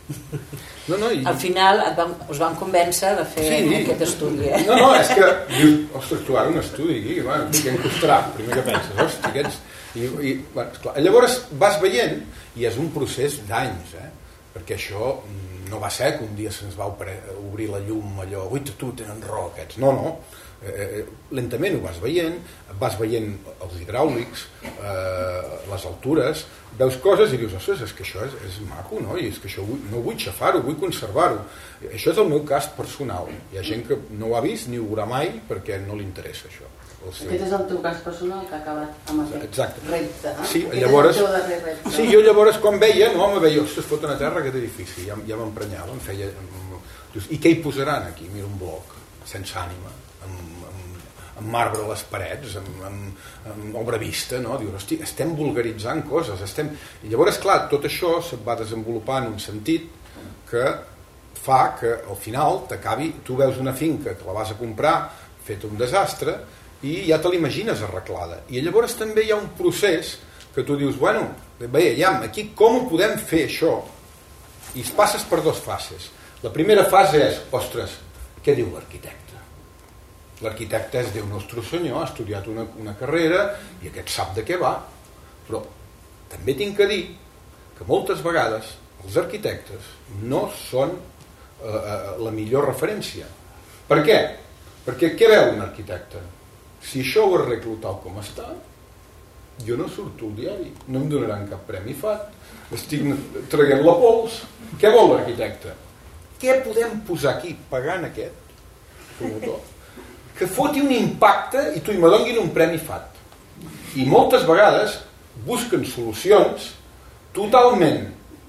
Speaker 6: Al final us van convèncer de fer aquest estudi.
Speaker 4: És que dius, ostres, tu ara un estudi aquí, què em costarà? Primer que penses, ostres, llavors vas veient, i és un procés d'anys, perquè això no va ser que un dia se'ns va obrir la llum allò, ui, tu tenen raó aquests, no, lentament ho vas veient els hidràulics, les altures, veus coses i dius, ostres, és que això és maco, no? I és que això no vull xafar-ho, vull conservar-ho. Això és el meu cas personal. Hi ha gent que no ho ha vist ni ho veurà mai perquè no li interessa això.
Speaker 3: Aquest és el teu cas personal que ha acabat amb aquest repte.
Speaker 4: Sí, llavors, sí, jo llavors quan veia, ostres, fot una terra aquest edifici, ja m'emprenyava, em feia... I què hi posaran aquí? Mira, un bloc sense ànima, amb marbre a les parets, amb obra vista, no? Dius, hosti, estem vulgaritzant coses, I llavors, clar, tot això se't va desenvolupar en un sentit que fa que al final tu veus una finca que la vas a comprar feta un desastre i ja te l'imagines arreglada. I llavors també hi ha un procés que tu dius, aquí com ho podem fer això? I es passes per dues fases. La primera fase és, ostres, què diu l'arquitecte? l'arquitecte és Déu nostre senyor, ha estudiat una carrera i aquest sap de què va, però també tinc que dir que moltes vegades els arquitectes no són la millor referència. Per què? Perquè què veu un arquitecte? Si això ho arreglo tal com està, jo no surto al diari, no em donaran cap premi FAT, estic traient la pols. Què vol l'arquitecte? Què podem posar aquí pagant aquest promotor que foti un impacte i tu i me donguin un premi FAT? I moltes vegades busquen solucions totalment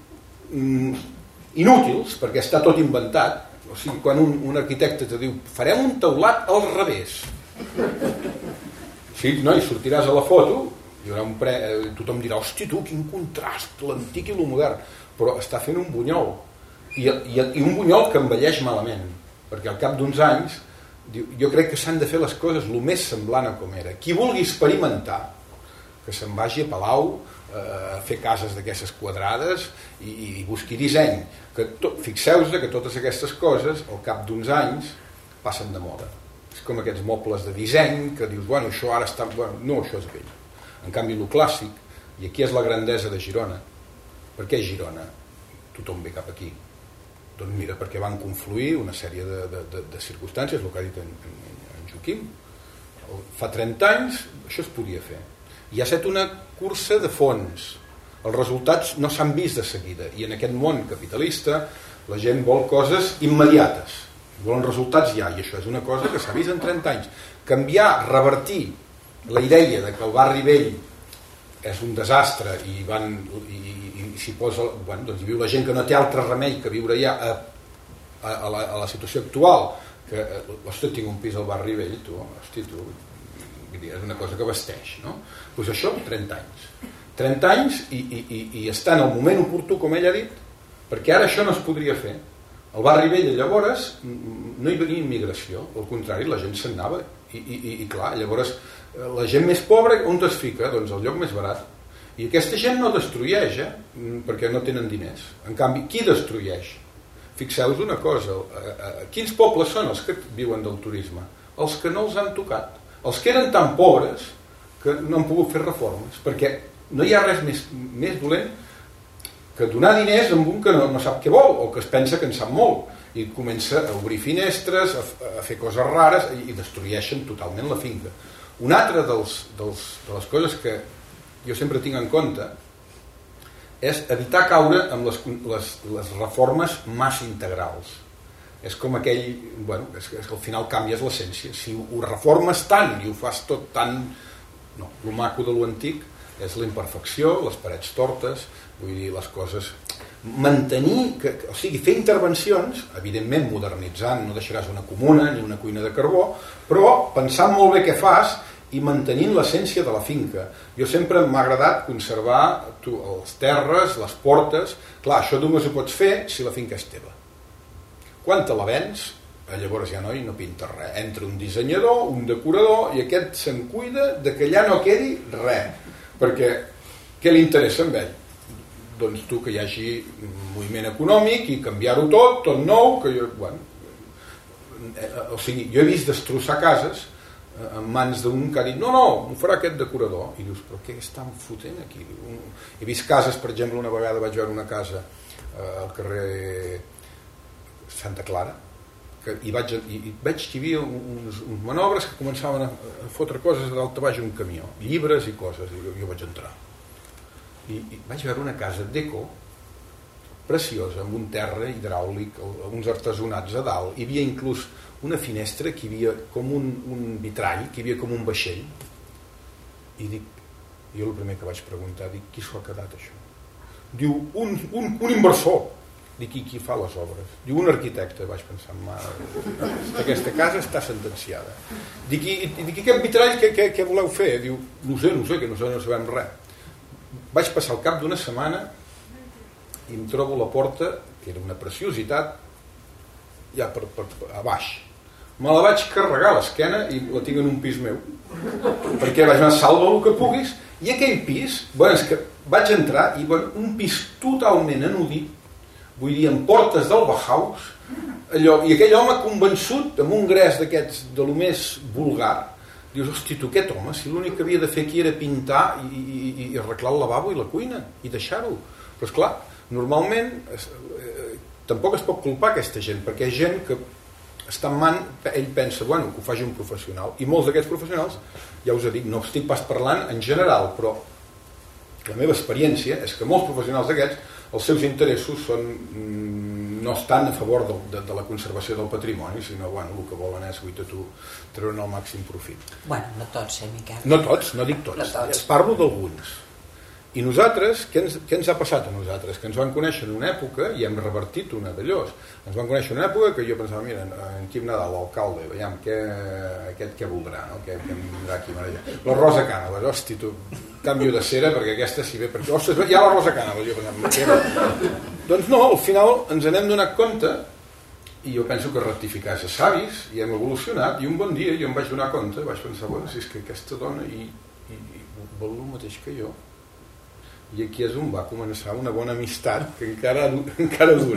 Speaker 4: inútils, perquè està tot inventat. O sigui, quan un arquitecte te diu farem un teulat al revés, sí, no, i sortiràs a la foto, hi haurà tothom dirà, hosti tu, quin contrast, l'antic i el modern, però està fent un bunyol, i un bunyol que envelleix malament, perquè al cap d'uns anys jo crec que s'han de fer les coses el més semblant a com era. Qui vulgui experimentar, que se'n vagi a Palau a fer cases d'aquestes quadrades i busqui disseny, fixeu-vos que totes aquestes coses al cap d'uns anys passen de moda. És com aquests mobles de disseny que dius, bueno, això ara està... Bueno, no, això és vell. En canvi, el clàssic, i aquí és la grandesa de Girona. Per què Girona? Tothom ve cap aquí. Doncs mira, perquè van confluir una sèrie de circumstàncies, el que ha dit en Joaquim. Fa 30 anys això es podia fer. I ha estat una cursa de fons. Els resultats no s'han vist de seguida. I en aquest món capitalista la gent vol coses immediates. Volen resultats ja, i això és una cosa que s'ha vist en 30 anys. Canviar, revertir la idea de que el barri vell és un desastre i s'hi posa, bueno, doncs hi viu la gent que no té altre remei que viure ja a la situació actual, que hosti, tinc un pis al barri vell, és una cosa que vesteix, no? Doncs això, 30 anys i està en el moment oportú, com ell ha dit, perquè ara això no es podria fer. Al barri vell llavors no hi venia immigració, al contrari, la gent se'n anava i clar, llavors la gent més pobra on es fica? Doncs al lloc més barat. I aquesta gent no destrueix, perquè no tenen diners. En canvi, qui destrueix? Fixeu-vos una cosa, quins pobles són els que viuen del turisme? Els que no els han tocat, els que eren tan pobres que no han pogut fer reformes, perquè no hi ha res més dolent que donar diners a un que no sap què vol o que es pensa que en sap molt i comença a obrir finestres, a fer coses rares i destrueixen totalment la finca. Una altra de les coses que jo sempre tinc en compte és evitar caure amb les reformes massa integrals. És com aquell, bueno, és que al final canvies l'essència. Si ho reformes tant i ho fas tot tan... No, el maco de l'antic és la imperfecció, les parets tortes, vull dir, les coses... Mantenir, o sigui, fer intervencions, evidentment modernitzant, no deixaràs una comuna ni una cuina de carbó, però pensant molt bé què fas i mantenint l'essència de la finca. Jo sempre m'ha agradat conservar les terres, les portes. Clar, això només ho pots fer si la finca és teva. Quan te la vens, llavors ja no pinta res. Entra un dissenyador, un decorador, i aquest se'n cuida de que allà no quedi res. Perquè què li interessa amb ell? Doncs tu, que hi hagi moviment econòmic i canviar-ho tot nou, que jo, bueno, o sigui, jo he vist destrossar cases en mans d'un que ha dit no, m'ho farà aquest decorador, i dius, però què estan fotent aquí? He vist cases, per exemple, una vegada vaig veure una casa al carrer Santa Clara i veig que hi havia uns manobres que començaven a fotre coses de dalt a baix un camió, llibres i coses, i jo vaig entrar i vaig veure una casa d'eco preciosa, amb un terra hidràulic, uns artesonats a dalt, hi havia inclús una finestra que hi havia com un vitrall, que hi havia com un vaixell, i dic, jo el primer que vaig preguntar, dic, qui s'ho ha quedat això? Diu, un inversor. Dic, i qui fa les obres? Diu, un arquitecte. Vaig pensar, aquesta casa està sentenciada. Dic, i aquest vitrall què voleu fer? Diu, no sé, que no sabem res. Vaig passar al cap d'una setmana i em trobo la porta, que era una preciositat, ja a baix. Me la vaig carregar a l'esquena i la tinc en un pis meu. Perquè vaig anar, salva el que puguis, i aquell pis, bueno, és que vaig entrar i un pis totalment anudit, vull dir, en portes del Bauhaus, allò, i aquell home convençut, amb un gres d'aquests de lo més vulgar, dius, hosti, tu aquest home, si l'únic que havia de fer aquí era pintar i arreglar el lavabo i la cuina, i deixar-ho. Però esclar, normalment tampoc es pot culpar aquesta gent, perquè és gent que està en man, ell pensa, bueno, que ho faci un professional, i molts d'aquests professionals, ja us he dit, no estic pas parlant en general, però la meva experiència és que molts professionals d'aquests, els seus interessos són, no estan a favor de la conservació del patrimoni, sinó, bueno, el que volen és, treure'n el màxim profit.
Speaker 6: Bueno, no tots, Miquel?
Speaker 4: No tots, no dic tots, no parlo d'alguns. I nosaltres, què ens ha passat a nosaltres? Que ens van conèixer en una època i hem revertit una d'allòs. Ens van conèixer en una època que jo pensava, mira, en Quim Nadal, l'alcalde, veiem aquest què voldrà, no? Què em vindrà aquí allà. La Rosa Cànovas, hosti, tu, canvio de cera perquè aquesta si ve perquè... Ostres, hi ha la Rosa Cànovas, jo pensava... Doncs no, al final ens n'hem donat compte i jo penso que rectificar és savis i hem evolucionat i un bon dia jo em vaig donar compte, vaig pensar, bueno, si és que aquesta dona i vol el mateix que jo. I aquí és on va començar una bona amistat que encara dura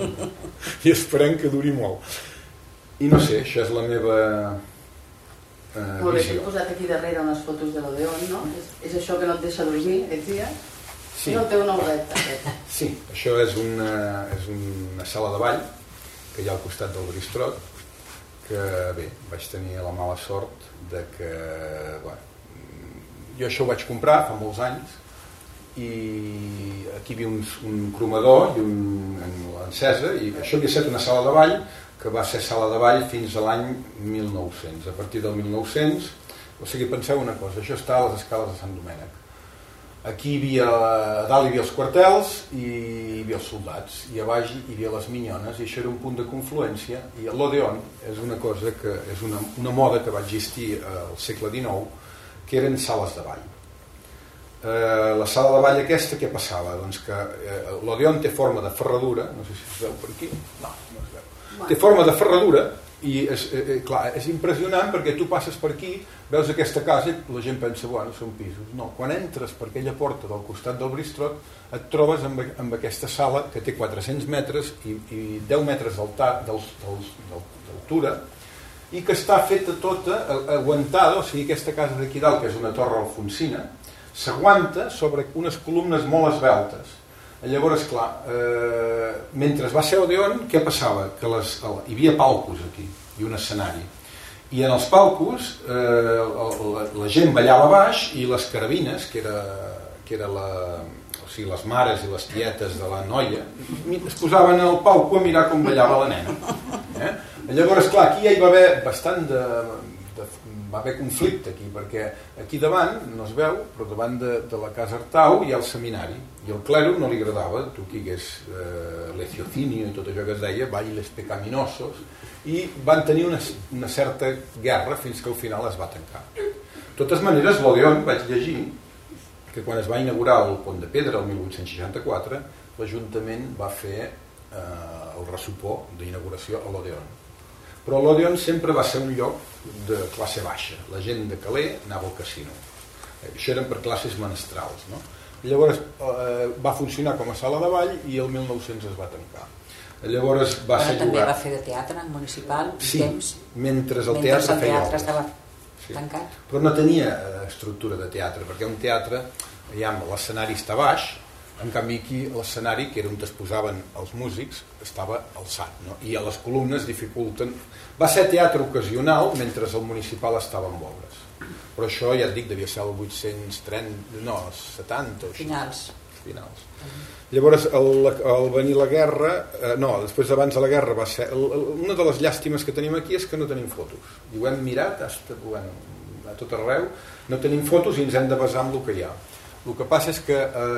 Speaker 4: i esperem que duri molt. I no sé, això és la meva
Speaker 3: molt bé,
Speaker 4: visió.
Speaker 3: t'he posat aquí darrere unes fotos de l'Odeon, no? És això que no et deixa dormir aquests dies?
Speaker 4: Sí.
Speaker 3: És el teu nou repte, aquest.
Speaker 4: Sí, això és una sala de ball que hi ha al costat del Bristrot, que bé, vaig tenir la mala sort de que, bueno, jo això ho vaig comprar fa molts anys i aquí hi havia un cromador i l'encesa i això havia estat una sala de ball que va ser sala de ball fins a l'any 1900. A partir del 1900, o sigui, penseu una cosa, això està a les escales de Sant Domènec. Aquí a dalt hi havia els quartels i hi havia els soldats i a baix hi havia les minyones i això era un punt de confluència i l'Odeon és una cosa que és una moda que va existir al segle XIX que eren sales de ball. La sala de ball aquesta què passava? Doncs que l'Odeon té forma de ferradura, no sé si es veu per aquí, no es veu, té forma de ferradura i clar, és impressionant perquè tu passes per aquí, veus aquesta casa i la gent pensa, bueno, són pisos. No, quan entres per aquella porta del costat del Bristrot et trobes amb aquesta sala que té 400 metres i 10 metres d'altura i que està feta tota aguantada, o sigui, aquesta casa d'aquí dalt, que és una torre alfonsina, s'aguanta sobre unes columnes molt esveltes. Llavors, clar, mentre va ser Odeon, què passava? Que hi havia palcos aquí i un escenari. I en els palcos la gent ballava baix i les carabines, que era o sigui, les mares i les tietes de la noia, es posaven al palco a mirar com ballava la nena. Llavors, clar, aquí ja hi va haver bastant va haver conflicte aquí, perquè aquí davant, no es veu, però davant de la Casa Artau hi ha el seminari, i el clero no li agradava, tu que hi hagués l'eciocinio i tot això que es deia, bailes pecaminosos, i van tenir una certa guerra fins que al final es va tancar. De totes maneres, l'Odeon, vaig llegir, que quan es va inaugurar el Pont de Pedra, el 1864, l'Ajuntament va fer el ressupó d'inauguració a l'Odeon. Però l'Odeon sempre va ser un lloc de classe baixa. La gent de Calais anava al casino. Això eren per classes menestrals, no? Llavors va funcionar com a sala de ball i el 1900 es va tancar. Llavors va ser
Speaker 6: també va fer de teatre municipal
Speaker 4: sí,
Speaker 6: temps,
Speaker 4: mentre el teatre feia obres.
Speaker 6: Estava tancat.
Speaker 4: Però no tenia estructura de teatre, perquè un teatre, l'escenari està baix, en canvi aquí l'escenari, que era on es posaven els músics, estava alçat, no? I a les columnes dificulten. Va ser teatre ocasional mentre el municipal estava en obres, però això ja et dic, devia ser el 830, no, 70 o així. Finals. Llavors al venir la guerra, després abans de la guerra va ser una de les llàstimes que tenim aquí és que no tenim fotos, i ho hem mirat a tot arreu, no tenim fotos i ens hem de basar en el que hi ha. El que passa és que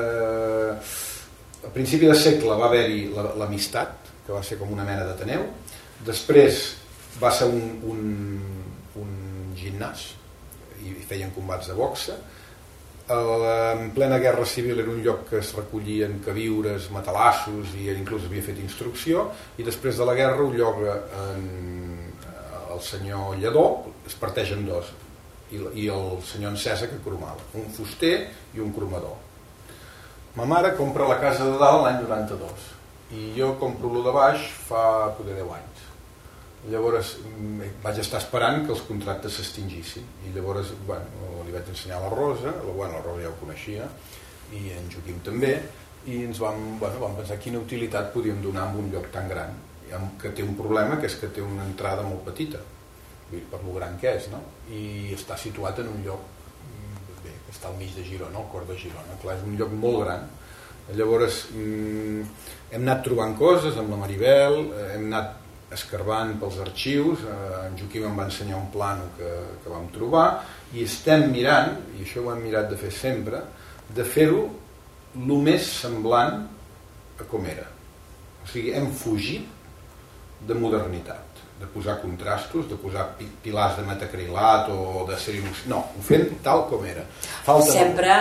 Speaker 4: a principi de segle va haver-hi l'amistat, que va ser com una mena d'ateneu, després va ser un gimnàs i feien combats de boxa. En plena guerra civil era un lloc que es recollien queviures, matalassos i inclús havia fet instrucció, i després de la guerra ho lloga el senyor Lledó, es parteix en dos, i el senyor Encesa que cromava, un fuster i un cromador. Ma mare compra la casa de dalt l'any 92 i jo compro lo de baix fa poder 10 anys. Llavors vaig estar esperant que els contractes s'extingissin i llavors li vaig ensenyar la Rosa, la Rosa ja ho coneixia i en Joaquim també, i ens vam pensar quina utilitat podíem donar en un lloc tan gran, que té un problema, que és que té una entrada molt petita, per lo gran que és, no? I està situat en un lloc bé, que està al mig de Girona, al cor de Girona. Clar, és un lloc molt gran. Llavors hem anat trobant coses amb la Maribel, hem anat escarbant pels arxius, en Joaquim em va ensenyar un plano que vam trobar i estem mirant, i això ho hem mirat de fer sempre, de fer-ho el més semblant a com era. O sigui, hem fugit de modernitat, de posar contrastos, de posar pilars de metacrilat o de ser... No, ho fem tal com era.
Speaker 6: Sempre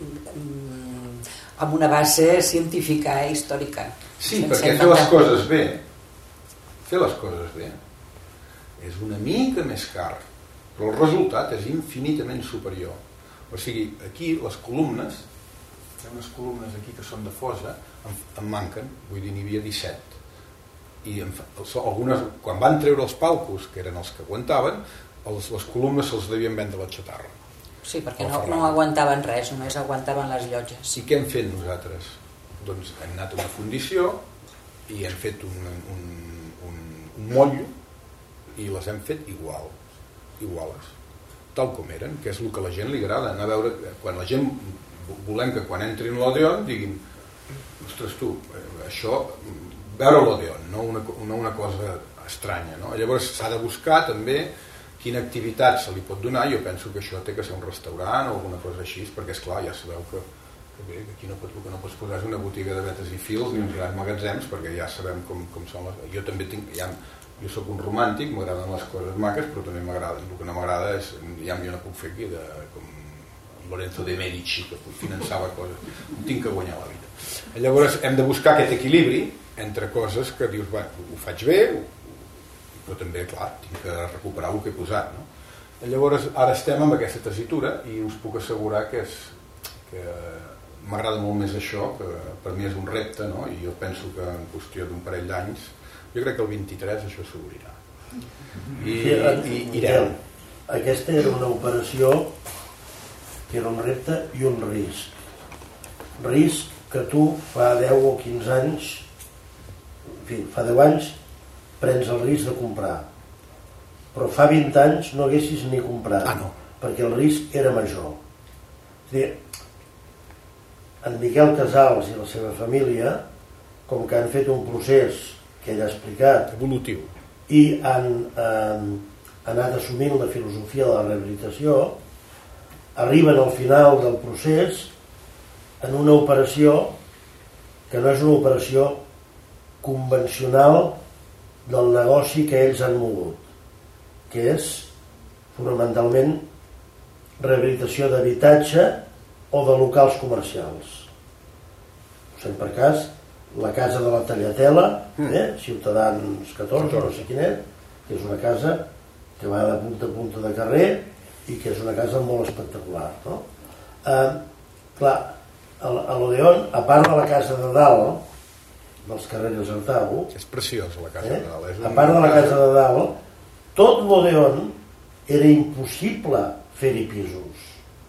Speaker 6: amb una base científica i històrica.
Speaker 4: Sí, perquè fer les coses bé és una mica més car, però el resultat és infinitament superior. O sigui, aquí les columnes, hi ha unes columnes aquí que són de fosa, em manquen, vull dir, n'hi havia 17. I algunes, quan van treure els palcos, que eren els que aguantaven, les columnes se'ls devien vendre a la xatarra.
Speaker 6: Sí, perquè no aguantaven res, només aguantaven les llotges.
Speaker 4: I què hem fet nosaltres? Doncs hem anat a una fundició i hem fet un motllo i les hem fet iguales, tal com eren, que és el que a la gent li agrada, anar a veure, quan la gent volem que quan entrin l'Odeon diguin, ostres tu, això, veure l'Odeon, no una cosa estranya, no? Llavors s'ha de buscar també quina activitat se li pot donar. Jo penso que això té que ser un restaurant o alguna cosa així, perquè esclar, ja sabeu que aquí el que no pots posar és una botiga de vetes i fils ni uns grans magatzems, perquè ja sabem com són les... Jo també jo soc un romàntic, m'agraden les coses maques, però també m'agrada, el que no m'agrada és, jo no puc fer aquí com Lorenzo de Medici, que finançava coses, tinc que guanyar la vida. Llavors hem de buscar aquest equilibri entre coses que dius, ho faig bé, però també, clar, tinc que recuperar el que he posat, no? Llavors ara estem amb aquesta tessitura i us puc assegurar que m'agrada molt més això, que per mi és un repte, no? I jo penso que en qüestió d'un parell d'anys, jo crec que el 23 això s'obrirà. I irem.
Speaker 5: Aquesta era una operació que era un repte i un risc. Risc que tu fa 10 o 15 anys, en fi, fa 10 anys prens el risc de comprar. Però fa 20 anys no haguessis ni comprat, perquè el risc era major. És a dir, en Miquel Casals i la seva família, com que han fet un procés que ell ha explicat
Speaker 4: evolutiu
Speaker 5: i han anat assumint la filosofia de la rehabilitació, arriben al final del procés en una operació que no és una operació convencional del negoci que ells han mogut, que és fonamentalment rehabilitació d'habitatge o de locals comercials. Sent per cas la casa de la Tagliatella, Ciutadans 14, no sé quin és, que és una casa que va de punta a punta de carrer i que és una casa molt espectacular, no? Clar, a l'Odeon, a part de la casa de dalt, dels carrers Artau,
Speaker 4: és preciosa la casa de dalt,
Speaker 5: a part de la casa de dalt, tot l'Odeon era impossible fer-hi pisos.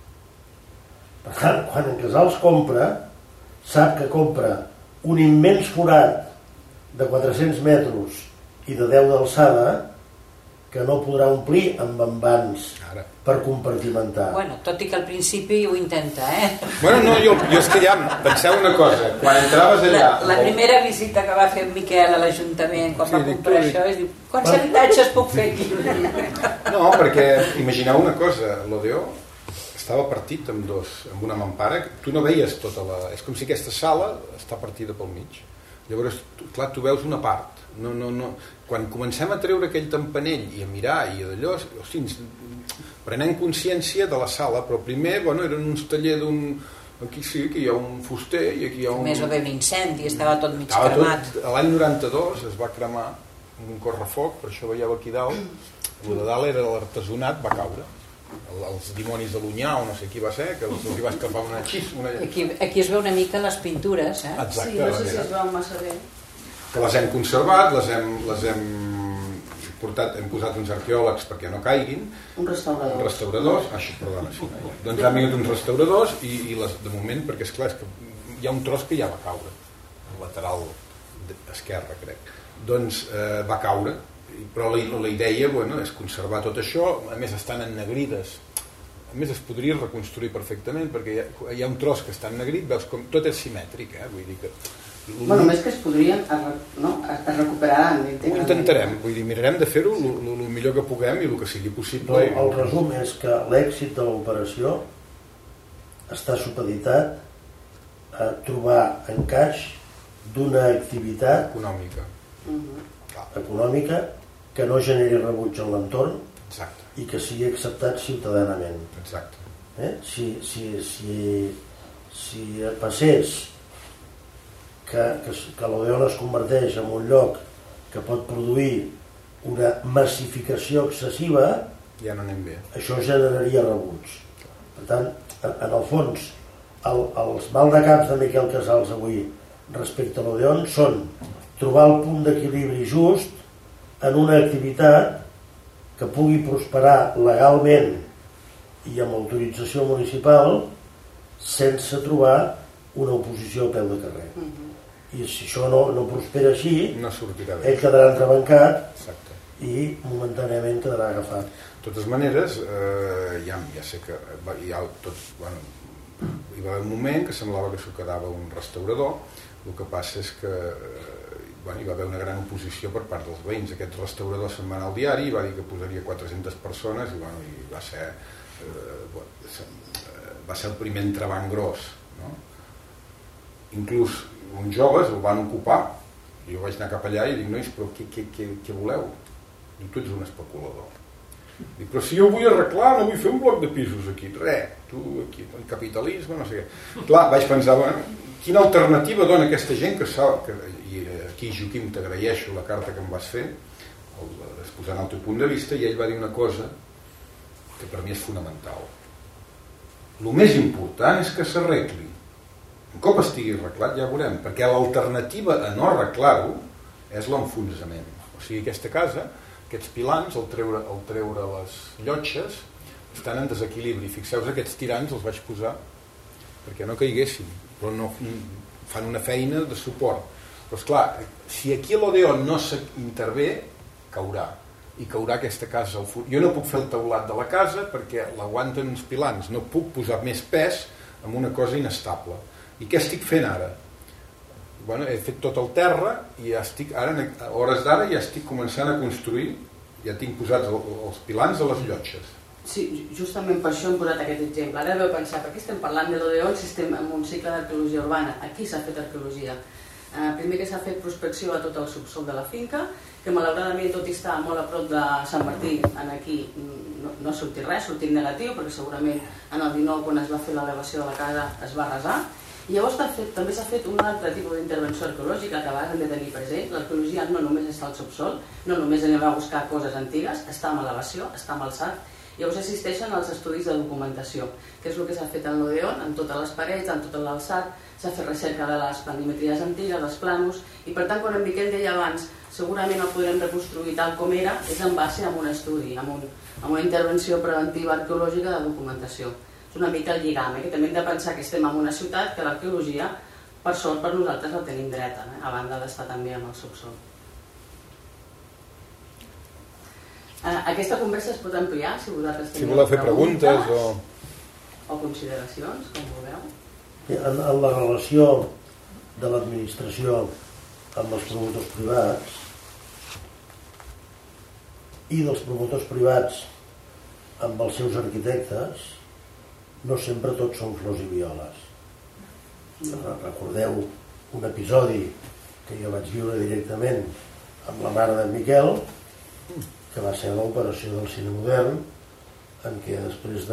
Speaker 5: Per tant, quan en Casals compra, sap que compra un immens forat de 400 metres i de 10 d'alçada que no podrà omplir amb envans per compartimentar.
Speaker 6: Bueno, tot i que al principi ho intenta,
Speaker 4: Bueno, no, jo és que ja penseu una cosa, quan entraves allà...
Speaker 6: La primera visita que va fer en Miquel a l'Ajuntament quan va comprar això és dir, quants habitatges puc fer aquí?
Speaker 4: No, perquè imagineu una cosa, l'Odeó estava partit amb una mampara, tu no veies tota la... És com si aquesta sala està partida pel mig. Llavors, clar, tu veus una part. No. Quan comencem a treure aquell tampanell i a mirar i d'allò, prenent consciència de la sala, però primer, eren uns tallers d'un... Aquí sí, aquí hi ha un fuster i aquí hi ha un...
Speaker 6: Més o menys l'incendi, estava tot mig cremat.
Speaker 4: L'any 92 es va cremar un correfoc, per això veieu aquí dalt, el de dalt era l'artesonat, va caure. Els dimonis de l'Unyà o no sé qui va ser, que els va escapar una xisma.
Speaker 6: Aquí es veu una mica les pintures,
Speaker 4: Exacte,
Speaker 3: sí, no sé si es veu massa bé.
Speaker 4: que les hem conservat, les hem portat, hem posat uns arqueòlegs perquè no caiguin, restauradors, doncs han vingut uns restauradors i de moment, perquè esclar, és que hi ha un tros que ja va caure, el lateral esquerre, crec, doncs va caure, però la idea és conservar tot això, a més estan ennegrides, a més es podria reconstruir perfectament perquè hi ha un tros que està ennegrit, veus com tot és simètric, vull dir que
Speaker 3: només que es podrien es recuperaran.
Speaker 4: Ho intentarem, vull dir, mirarem de fer-ho el millor que puguem i el que sigui possible.
Speaker 5: El resum és que l'èxit de l'operació està supeditat a trobar encaix d'una activitat econòmica que no generi rebuig en l'entorn i que sigui acceptat ciutadανament. Si passés que l'Odèon es converteix en un lloc que pot produir una massificació excessiva,
Speaker 4: ja no anem bé.
Speaker 5: Això generaria rebuig. Per tant, en el fons, els maldecaps de Miquel Casals avui respecte a l'Odèon són trobar el punt d'equilibri just en una activitat que pugui prosperar legalment i amb autorització municipal sense trobar una oposició a peu de carrer. I si això no prospera així, ell quedarà entrebancat i momentàniament quedarà agafat.
Speaker 4: De totes maneres, ja sé que hi va haver un moment que semblava que s'ho quedava un restaurador, el que passa és que hi va haver una gran oposició per part dels veïns. Aquest restaurador se'n va anar al diari i va dir que posaria 400 persones i va ser el primer entrebanc gros. Inclús uns joves el van ocupar i jo vaig anar cap allà i dic, nois, però què voleu? I tu ets un especulador. Dic, però si jo vull arreglar, no vull fer un bloc de pisos aquí, tu aquí, el capitalisme, no sé què. Clar, vaig pensar, quina alternativa dona aquesta gent i aquí, Joaquim, t'agraeixo la carta que em vas fer, exposant el teu punt de vista, i ell va dir una cosa que per mi és fonamental. El més important és que s'arregli. Un cop estigui arreglat ja veurem, perquè l'alternativa a no arreglar-ho és l'enfonsament. O sigui, aquesta casa, aquests pilans, al treure les llotges, estan en desequilibri. Fixeu-vos, aquests tirants els vaig posar perquè no caiguessin, però no fan una feina de suport. Però esclar, si aquí l'Odèon no s'intervé, caurà. I caurà aquesta casa al fons. Jo no puc fer el teulat de la casa perquè l'aguanten uns pilans. No puc posar més pes en una cosa inestable. I què estic fent ara? He fet tot el terra i ja estic, ara, a hores d'ara ja estic començant a construir, ja tinc posats els pilans a les llotges.
Speaker 3: Sí, justament per això hem posat aquest exemple. Ara vau pensar, per què estem parlant de l'Odèon si estem en un cicle d'arqueologia urbana? Aquí s'ha fet arqueologia. Primer que s'ha fet prospecció a tot el subsol de la finca, que malauradament tot i estar molt a prop de Sant Martí, aquí no ha sortit res, ha sortit negatiu, perquè segurament en el 19, quan es va fer l'elevació de la casa, es va arrasar. I llavors també s'ha fet un altre tipus d'intervenció arqueològica que a vegades hem de tenir present. L'arqueologia no només està al subsol, no només anem a buscar coses antigues, està en elevació, està en alçat. Llavors existeixen els estudis de documentació, que és el que s'ha fet en l'Odèon, en totes les parets, en tot l'alçat, s'ha fet recerca de les planimetries antigues, dels planos, i per tant, quan en Miquel deia abans, segurament el podrem reconstruir tal com era, és en base a un estudi, a una intervenció preventiva arqueològica de documentació. És una mica el lligam, que també hem de pensar que estem en una ciutat que l'arqueologia, per sort, per nosaltres la tenim dreta, a banda d'estar també en el subsol. Aquesta conversa es pot ampliar, si vosaltres teniu
Speaker 4: voleu fer preguntes
Speaker 3: o consideracions, com vulgueu.
Speaker 5: En la relació de l'administració amb els promotors privats i dels promotors privats amb els seus arquitectes, no sempre tots són flors i violes. Recordeu un episodi que jo vaig viure directament amb la mare de Miquel, que va ser l'operació del cine modern, en què després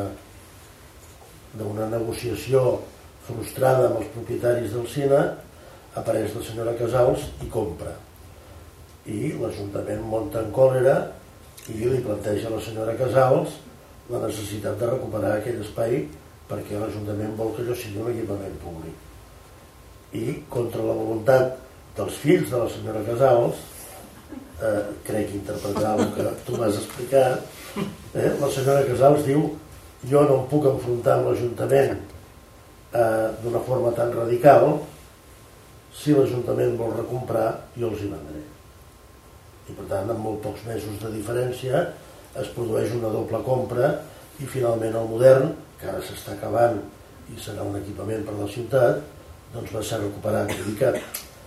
Speaker 5: d'una negociació frustrada amb els propietaris del cine apareix la senyora Casals i compra. I l'Ajuntament munta en còlera i li planteja a la senyora Casals la necessitat de recuperar aquell espai perquè l'Ajuntament vol que allò sigui un equipament públic. I contra la voluntat dels fills de la senyora Casals, crec interpretar el que tu m'has explicat, la senyora Casals diu: jo no em puc enfrontar amb l'Ajuntament d'una forma tan radical, si l'Ajuntament vol recomprar jo els hi vendré. I per tant, en molt pocs mesos de diferència es produeix una doble compra i finalment el Modern, que ara s'està acabant i serà un equipament per a la ciutat, doncs va ser recuperat i dedicat.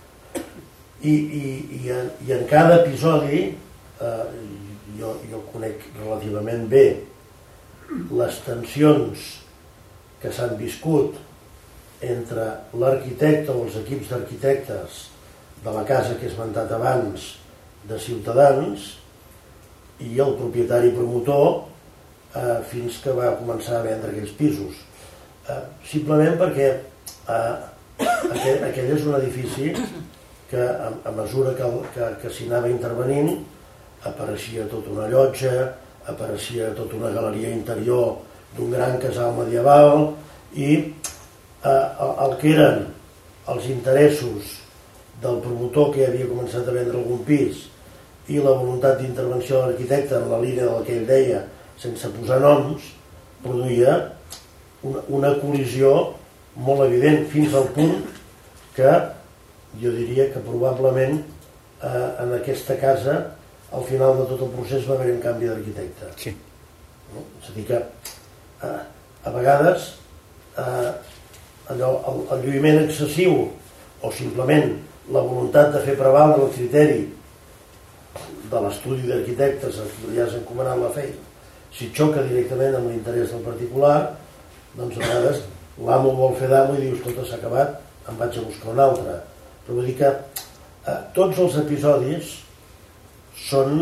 Speaker 5: I en cada episodi jo conec relativament bé les tensions que s'han viscut entre l'arquitecte o els equips d'arquitectes de la casa que he esmentat abans de Ciutadans i el propietari promotor fins que va començar a vendre aquells pisos. Simplement perquè aquell és un edifici que a mesura que s'hi anava intervenint apareixia tota una llotja, apareixia tota una galeria interior d'un gran casal medieval i el que eren els interessos del promotor que havia començat a vendre algun pis i la voluntat d'intervenció de l'arquitecte en la línia del que ell deia sense posar noms produïa una col·lisió molt evident fins al punt que jo diria que probablement en aquesta casa al final de tot el procés va haver un canvi d'arquitecte.
Speaker 4: Sí.
Speaker 5: No? És a dir que a vegades el lluïment excessiu o simplement la voluntat de fer prevaldre el criteri de l'estudi d'arquitectes a qui li has encomanat la feina, si xoca directament amb l'interès del particular, doncs a vegades l'amo vol fer d'amo i diu: escolta, s'ha acabat, em vaig a buscar un altre. Però vull dir que tots els episodis són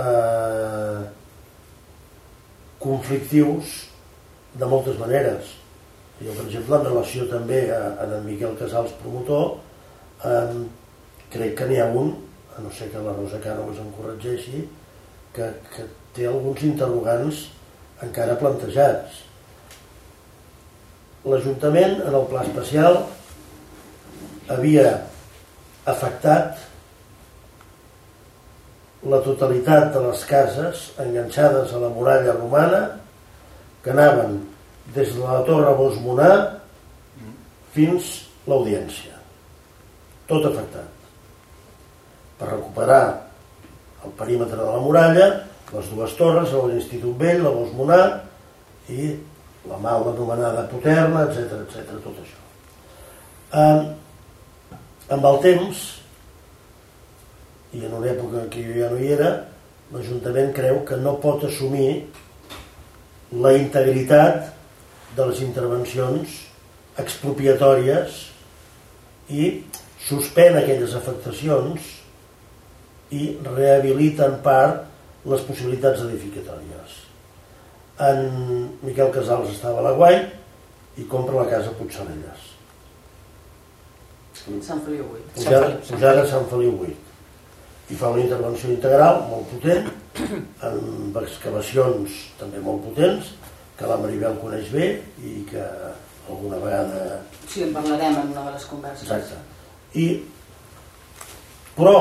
Speaker 5: conflictius de moltes maneres. Jo, per exemple, en relació també a en Miquel Casals, promotor, crec que n'hi ha un, a no ser que la Rosa Cànovas em corregeixi, que té alguns interrogants encara plantejats. L'Ajuntament, en el pla especial, havia afectat la totalitat de les cases enganxades a la muralla romana que anaven des de la Torre Bosmonà fins l'Audiència. Tot afectat. Per recuperar el perímetre de la muralla, les dues torres, l'Institut Vell, la Bosmonà i la mal anomenada Poterna, etc. Tot això. Amb el temps, i en una època en què jo ja no hi era, l'Ajuntament creu que no pot assumir la integritat de les intervencions expropiatòries i suspèn aquelles afectacions i rehabilita en part les possibilitats edificatòries. En Miquel Casals estava a l'Aguai i compra la casa Puigcerelles.
Speaker 3: Sant Feliu 8.
Speaker 5: Pujada a Sant Feliu 8. I fa una intervenció integral molt potent, amb excavacions també molt potents, que la Maribel coneix bé i que alguna vegada...
Speaker 3: Sí, en parlarem en una de les converses.
Speaker 5: Exacte. Però,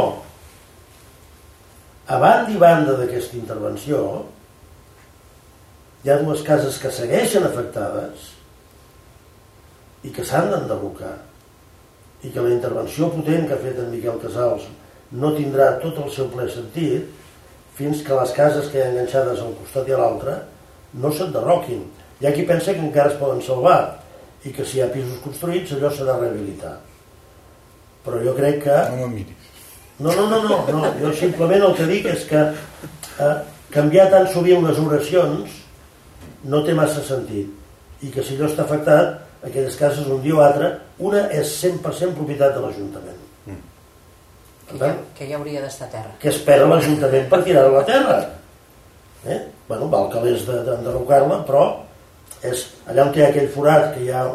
Speaker 5: a banda i banda d'aquesta intervenció, hi ha dues cases que segueixen afectades i que s'han d'enderrocar, i que la intervenció potent que ha fet en Miquel Casals no tindrà tot el seu ple sentit fins que les cases que hi ha enganxades a un costat i a l'altre no s'enderroquin. Hi ha qui pensa que encara es poden salvar i que si hi ha pisos construïts allò s'ha de rehabilitar. Però jo crec que...
Speaker 4: No miris.
Speaker 5: No. Jo simplement el que dic és que canviar tan sovint les oracions no té massa sentit i que si allò està afectat, aquelles cases un dia o altre, una és 100% propietat de l'Ajuntament.
Speaker 6: Que ja hauria d'estar a terra.
Speaker 5: Que espera l'Ajuntament per tirar-la a la terra. Bueno, val calés d'enderrocar-la, però és allà on hi ha aquell forat que hi ha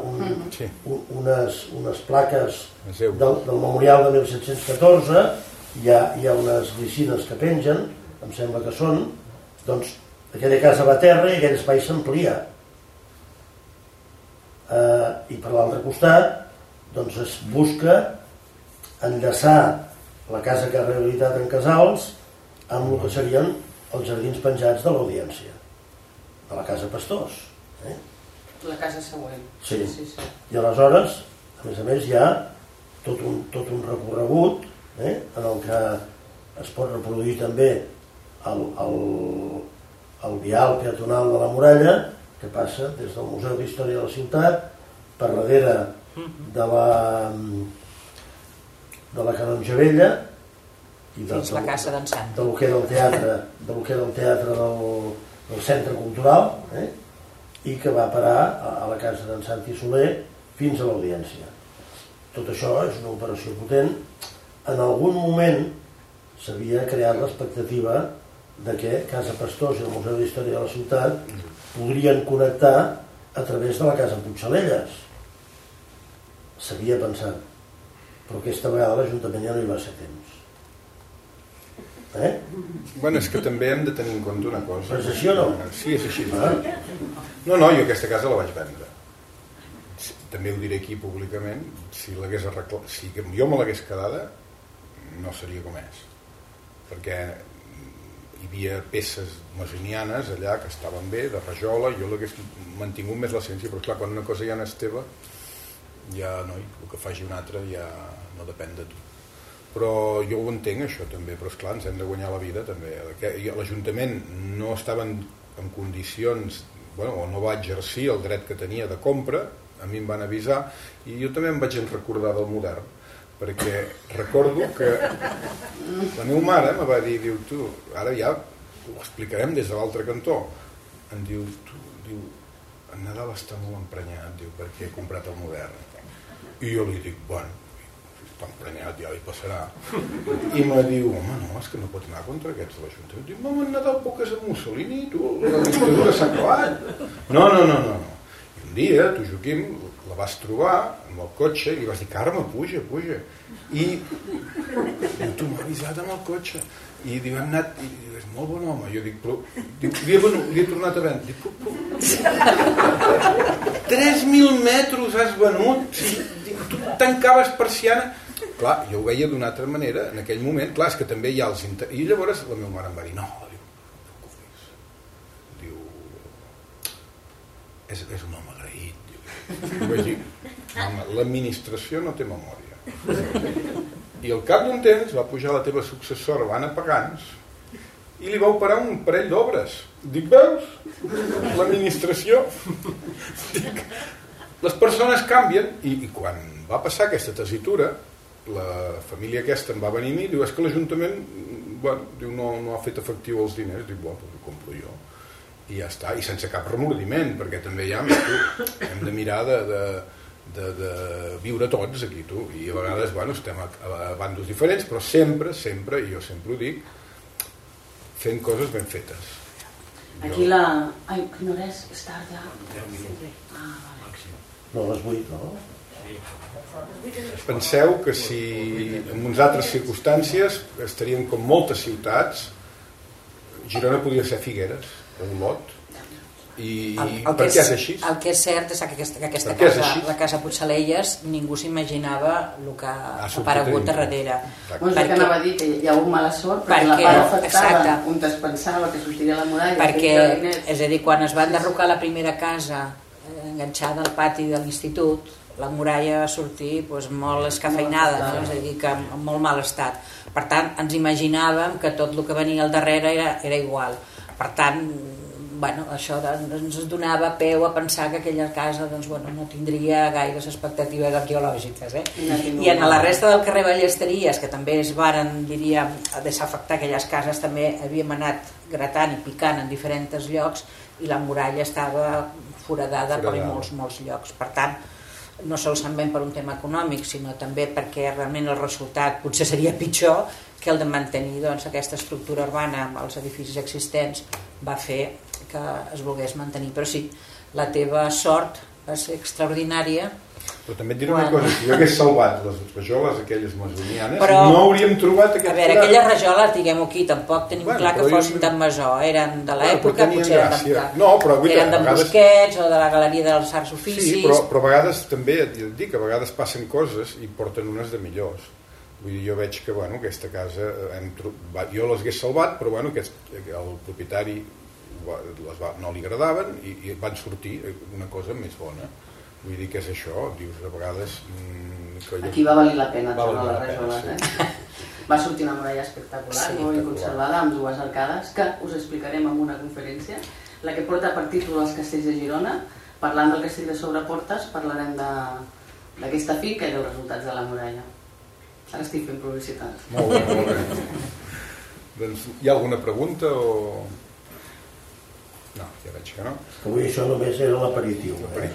Speaker 5: unes plaques del memorial de 1714, hi ha unes glicines que pengen, em sembla que són, doncs aquella casa va a terra i aquell espai s'amplia. I per l'altre costat doncs es busca enllaçar la casa que ha rehabilitat en Casals amb el que serien els jardins penjats de l'Audiència, de la Casa Pastors.
Speaker 3: La casa següent.
Speaker 5: Sí. I aleshores, a més, hi ha tot un recorregut en el que es pot reproduir també el vial peatonal de la Muralla, que passa des del Museu d'Història de la Ciutat per darrere de la Canonja Vella i
Speaker 6: fins la casa d'en Sant,
Speaker 5: del que era el teatre del Centre Cultural, i que va parar a la casa d'en Santi Soler fins a l'Audiència. Tot això és una operació potent. En algun moment s'havia creat l'expectativa de que Casa Pastors i el Museu d'Història de la Ciutat podrien connectar a través de la Casa Puigsalelles. S'havia pensat, però aquesta vegada l'Ajuntament ja no hi va ser temps.
Speaker 4: Bueno, és que també hem de tenir en compte una cosa.
Speaker 5: Però és així o no?
Speaker 4: Sí, és així. No, jo aquesta casa la vaig vendre. També ho diré aquí públicament, si jo me l'hagués quedada, no seria com és. Perquè hi havia peces masonianes allà que estaven bé, de rajola, jo l'hagués mantingut més l'essència, però clar, quan una cosa ja no és teva, ja no, el que faci un altre ja no depèn de tu. Però jo ho entenc, això també, però esclar, ens hem de guanyar la vida també. L'Ajuntament no estava en condicions, o no va exercir el dret que tenia de compra, a mi em van avisar, i jo també em vaig recordar del Modern, perquè recordo que la meva mare me va dir, diu, tu, ara ja ho explicarem des de l'altre cantó, em diu, en Nadal està molt emprenyat, diu, perquè he comprat el Modern. I jo li dic, bueno, està emprenyat, ja li passarà. I me diu, home, no, és que no pot anar contra aquests de l'Ajuntament. Diu, home, en Nadal poques a Mussolini, tu, la dictadura s'ha acabat. No. I un dia, tu, Joaquim, la vas trobar amb el cotxe i li vas dir, Carme, puja. I diu, tu m'ha avisat amb el cotxe. I diu, hem anat, i diu, és molt bon home. Jo dic, però, li he tornat a vendre. Dic, però, 3.000 metres has venut, tu tancaves persiana. Clar, jo ho veia d'una altra manera, en aquell moment, clar, és que també hi ha els... I llavors la meva mare em va dir, no, diu, és un home agraït. Diu, vaig dir, home, l'administració no té memòria. I al cap d'un temps va pujar la teva successora, l'Anna Pagans, i li va operar un parell d'obres. Dic, veus? L'administració. Dic, les persones canvien, i quan va passar aquesta tessitura, la família aquesta em va venir a mi i diu, és que l'Ajuntament no ha fet efectiu els diners. Dic, bueno, ho compro jo. I ja està, i sense cap remordiment, perquè també ja hem de mirar de viure tots aquí, tu. I a vegades, estem a bandos diferents, però sempre, i jo sempre ho dic, fent coses ben fetes.
Speaker 3: Aquí la... Ai, quina hora és? És tard ja?
Speaker 5: 10 minuts.
Speaker 3: Ah, vale.
Speaker 5: No, a les 8, no?
Speaker 4: Penseu que si en unes altres circumstàncies estarien com moltes ciutats, Girona podria ser Figueres, o Olot, i per què és així?
Speaker 6: El que és cert és que aquesta casa, la casa Puigsalelles, ningú s'imaginava el que ha aparegut darrere.
Speaker 3: Doncs el que anava a dir, que hi ha hagut mala sort, perquè la part afectada, on es pensava que sortiria la muralla...
Speaker 6: Perquè, és a dir, quan es va enderrocar la primera casa enganxada al pati de l'institut, la muralla va sortir molt escafeinada, és a dir, que en molt mal estat. Per tant, ens imaginàvem que tot el que venia al darrere era igual. Per tant, això ens donava peu a pensar que aquella casa no tindria gaires expectatives arqueològiques. I en la resta del carrer Ballesteries, que també es varen, diríem, desafectar aquelles cases, també havíem anat gratant i picant en diferents llocs i la muralla estava foradada per molts llocs. Per tant, no solament per un tema econòmic, sinó també perquè realment el resultat potser seria pitjor que el de mantenir aquesta estructura urbana amb els edificis existents va fer que es volgués mantenir. Però sí, la teva sort va ser extraordinària.
Speaker 4: Però també et diré una cosa, si jo hagués salvat les rajoles aquelles masonianes, no hauríem trobat aquest...
Speaker 6: A veure, aquelles rajoles, diguem-ho aquí, tampoc tenim clar que fossin de Masó, eren de l'època, potser eren de Busquets o de la Galeria dels Arts Oficis.
Speaker 4: Sí, però a vegades també, et dic, a vegades passen coses i porten unes de millors. Vull dir, jo veig que aquesta casa jo les hagués salvat, però el propietari no li agradaven i van sortir una cosa més bona. Vull dir que és això, dius, a vegades...
Speaker 3: Aquí va valer la pena treure les rajoles, Va sortir una muralla espectacular, molt ben conservada, amb dues arcades, que us explicarem en una conferència, la que porta per títol Els castells de Girona. Parlant del castell de Sobreportes, parlarem d'aquesta finca i dels resultats de la muralla. Ara estic fent publicitat.
Speaker 4: Molt bé, molt bé. Doncs, hi ha alguna pregunta o...? No, ja veig que no.
Speaker 5: Avui això només era l'aperitiu.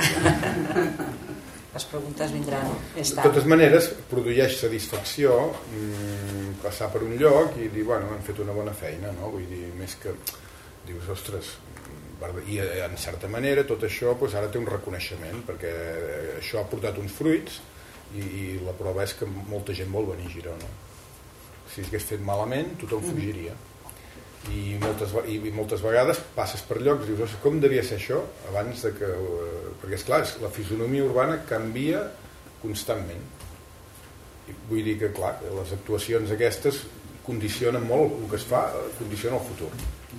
Speaker 6: Les preguntes vindran més
Speaker 4: De
Speaker 6: tard.
Speaker 4: totes maneres, produeix satisfacció passar per un lloc i dir, hem fet una bona feina, no? Vull dir, més que... Dius, ostres... I en certa manera tot això ara té un reconeixement, perquè això ha portat uns fruits i la prova és que molta gent vol venir a Girona. Si hagués fet malament tothom fugiria i moltes vegades passes per llocs i dius, com devia ser això abans de que... perquè esclar, la fisonomia urbana canvia constantment i vull dir que clar, les actuacions aquestes condicionen molt el que es fa, condiciona el futur.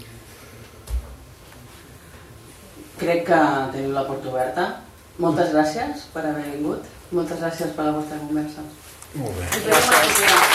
Speaker 3: Crec que teniu la porta oberta. Moltes gràcies per haver vingut. Moltes gràcies per la vostra conversa.
Speaker 4: Molt bé.
Speaker 3: Gràcies.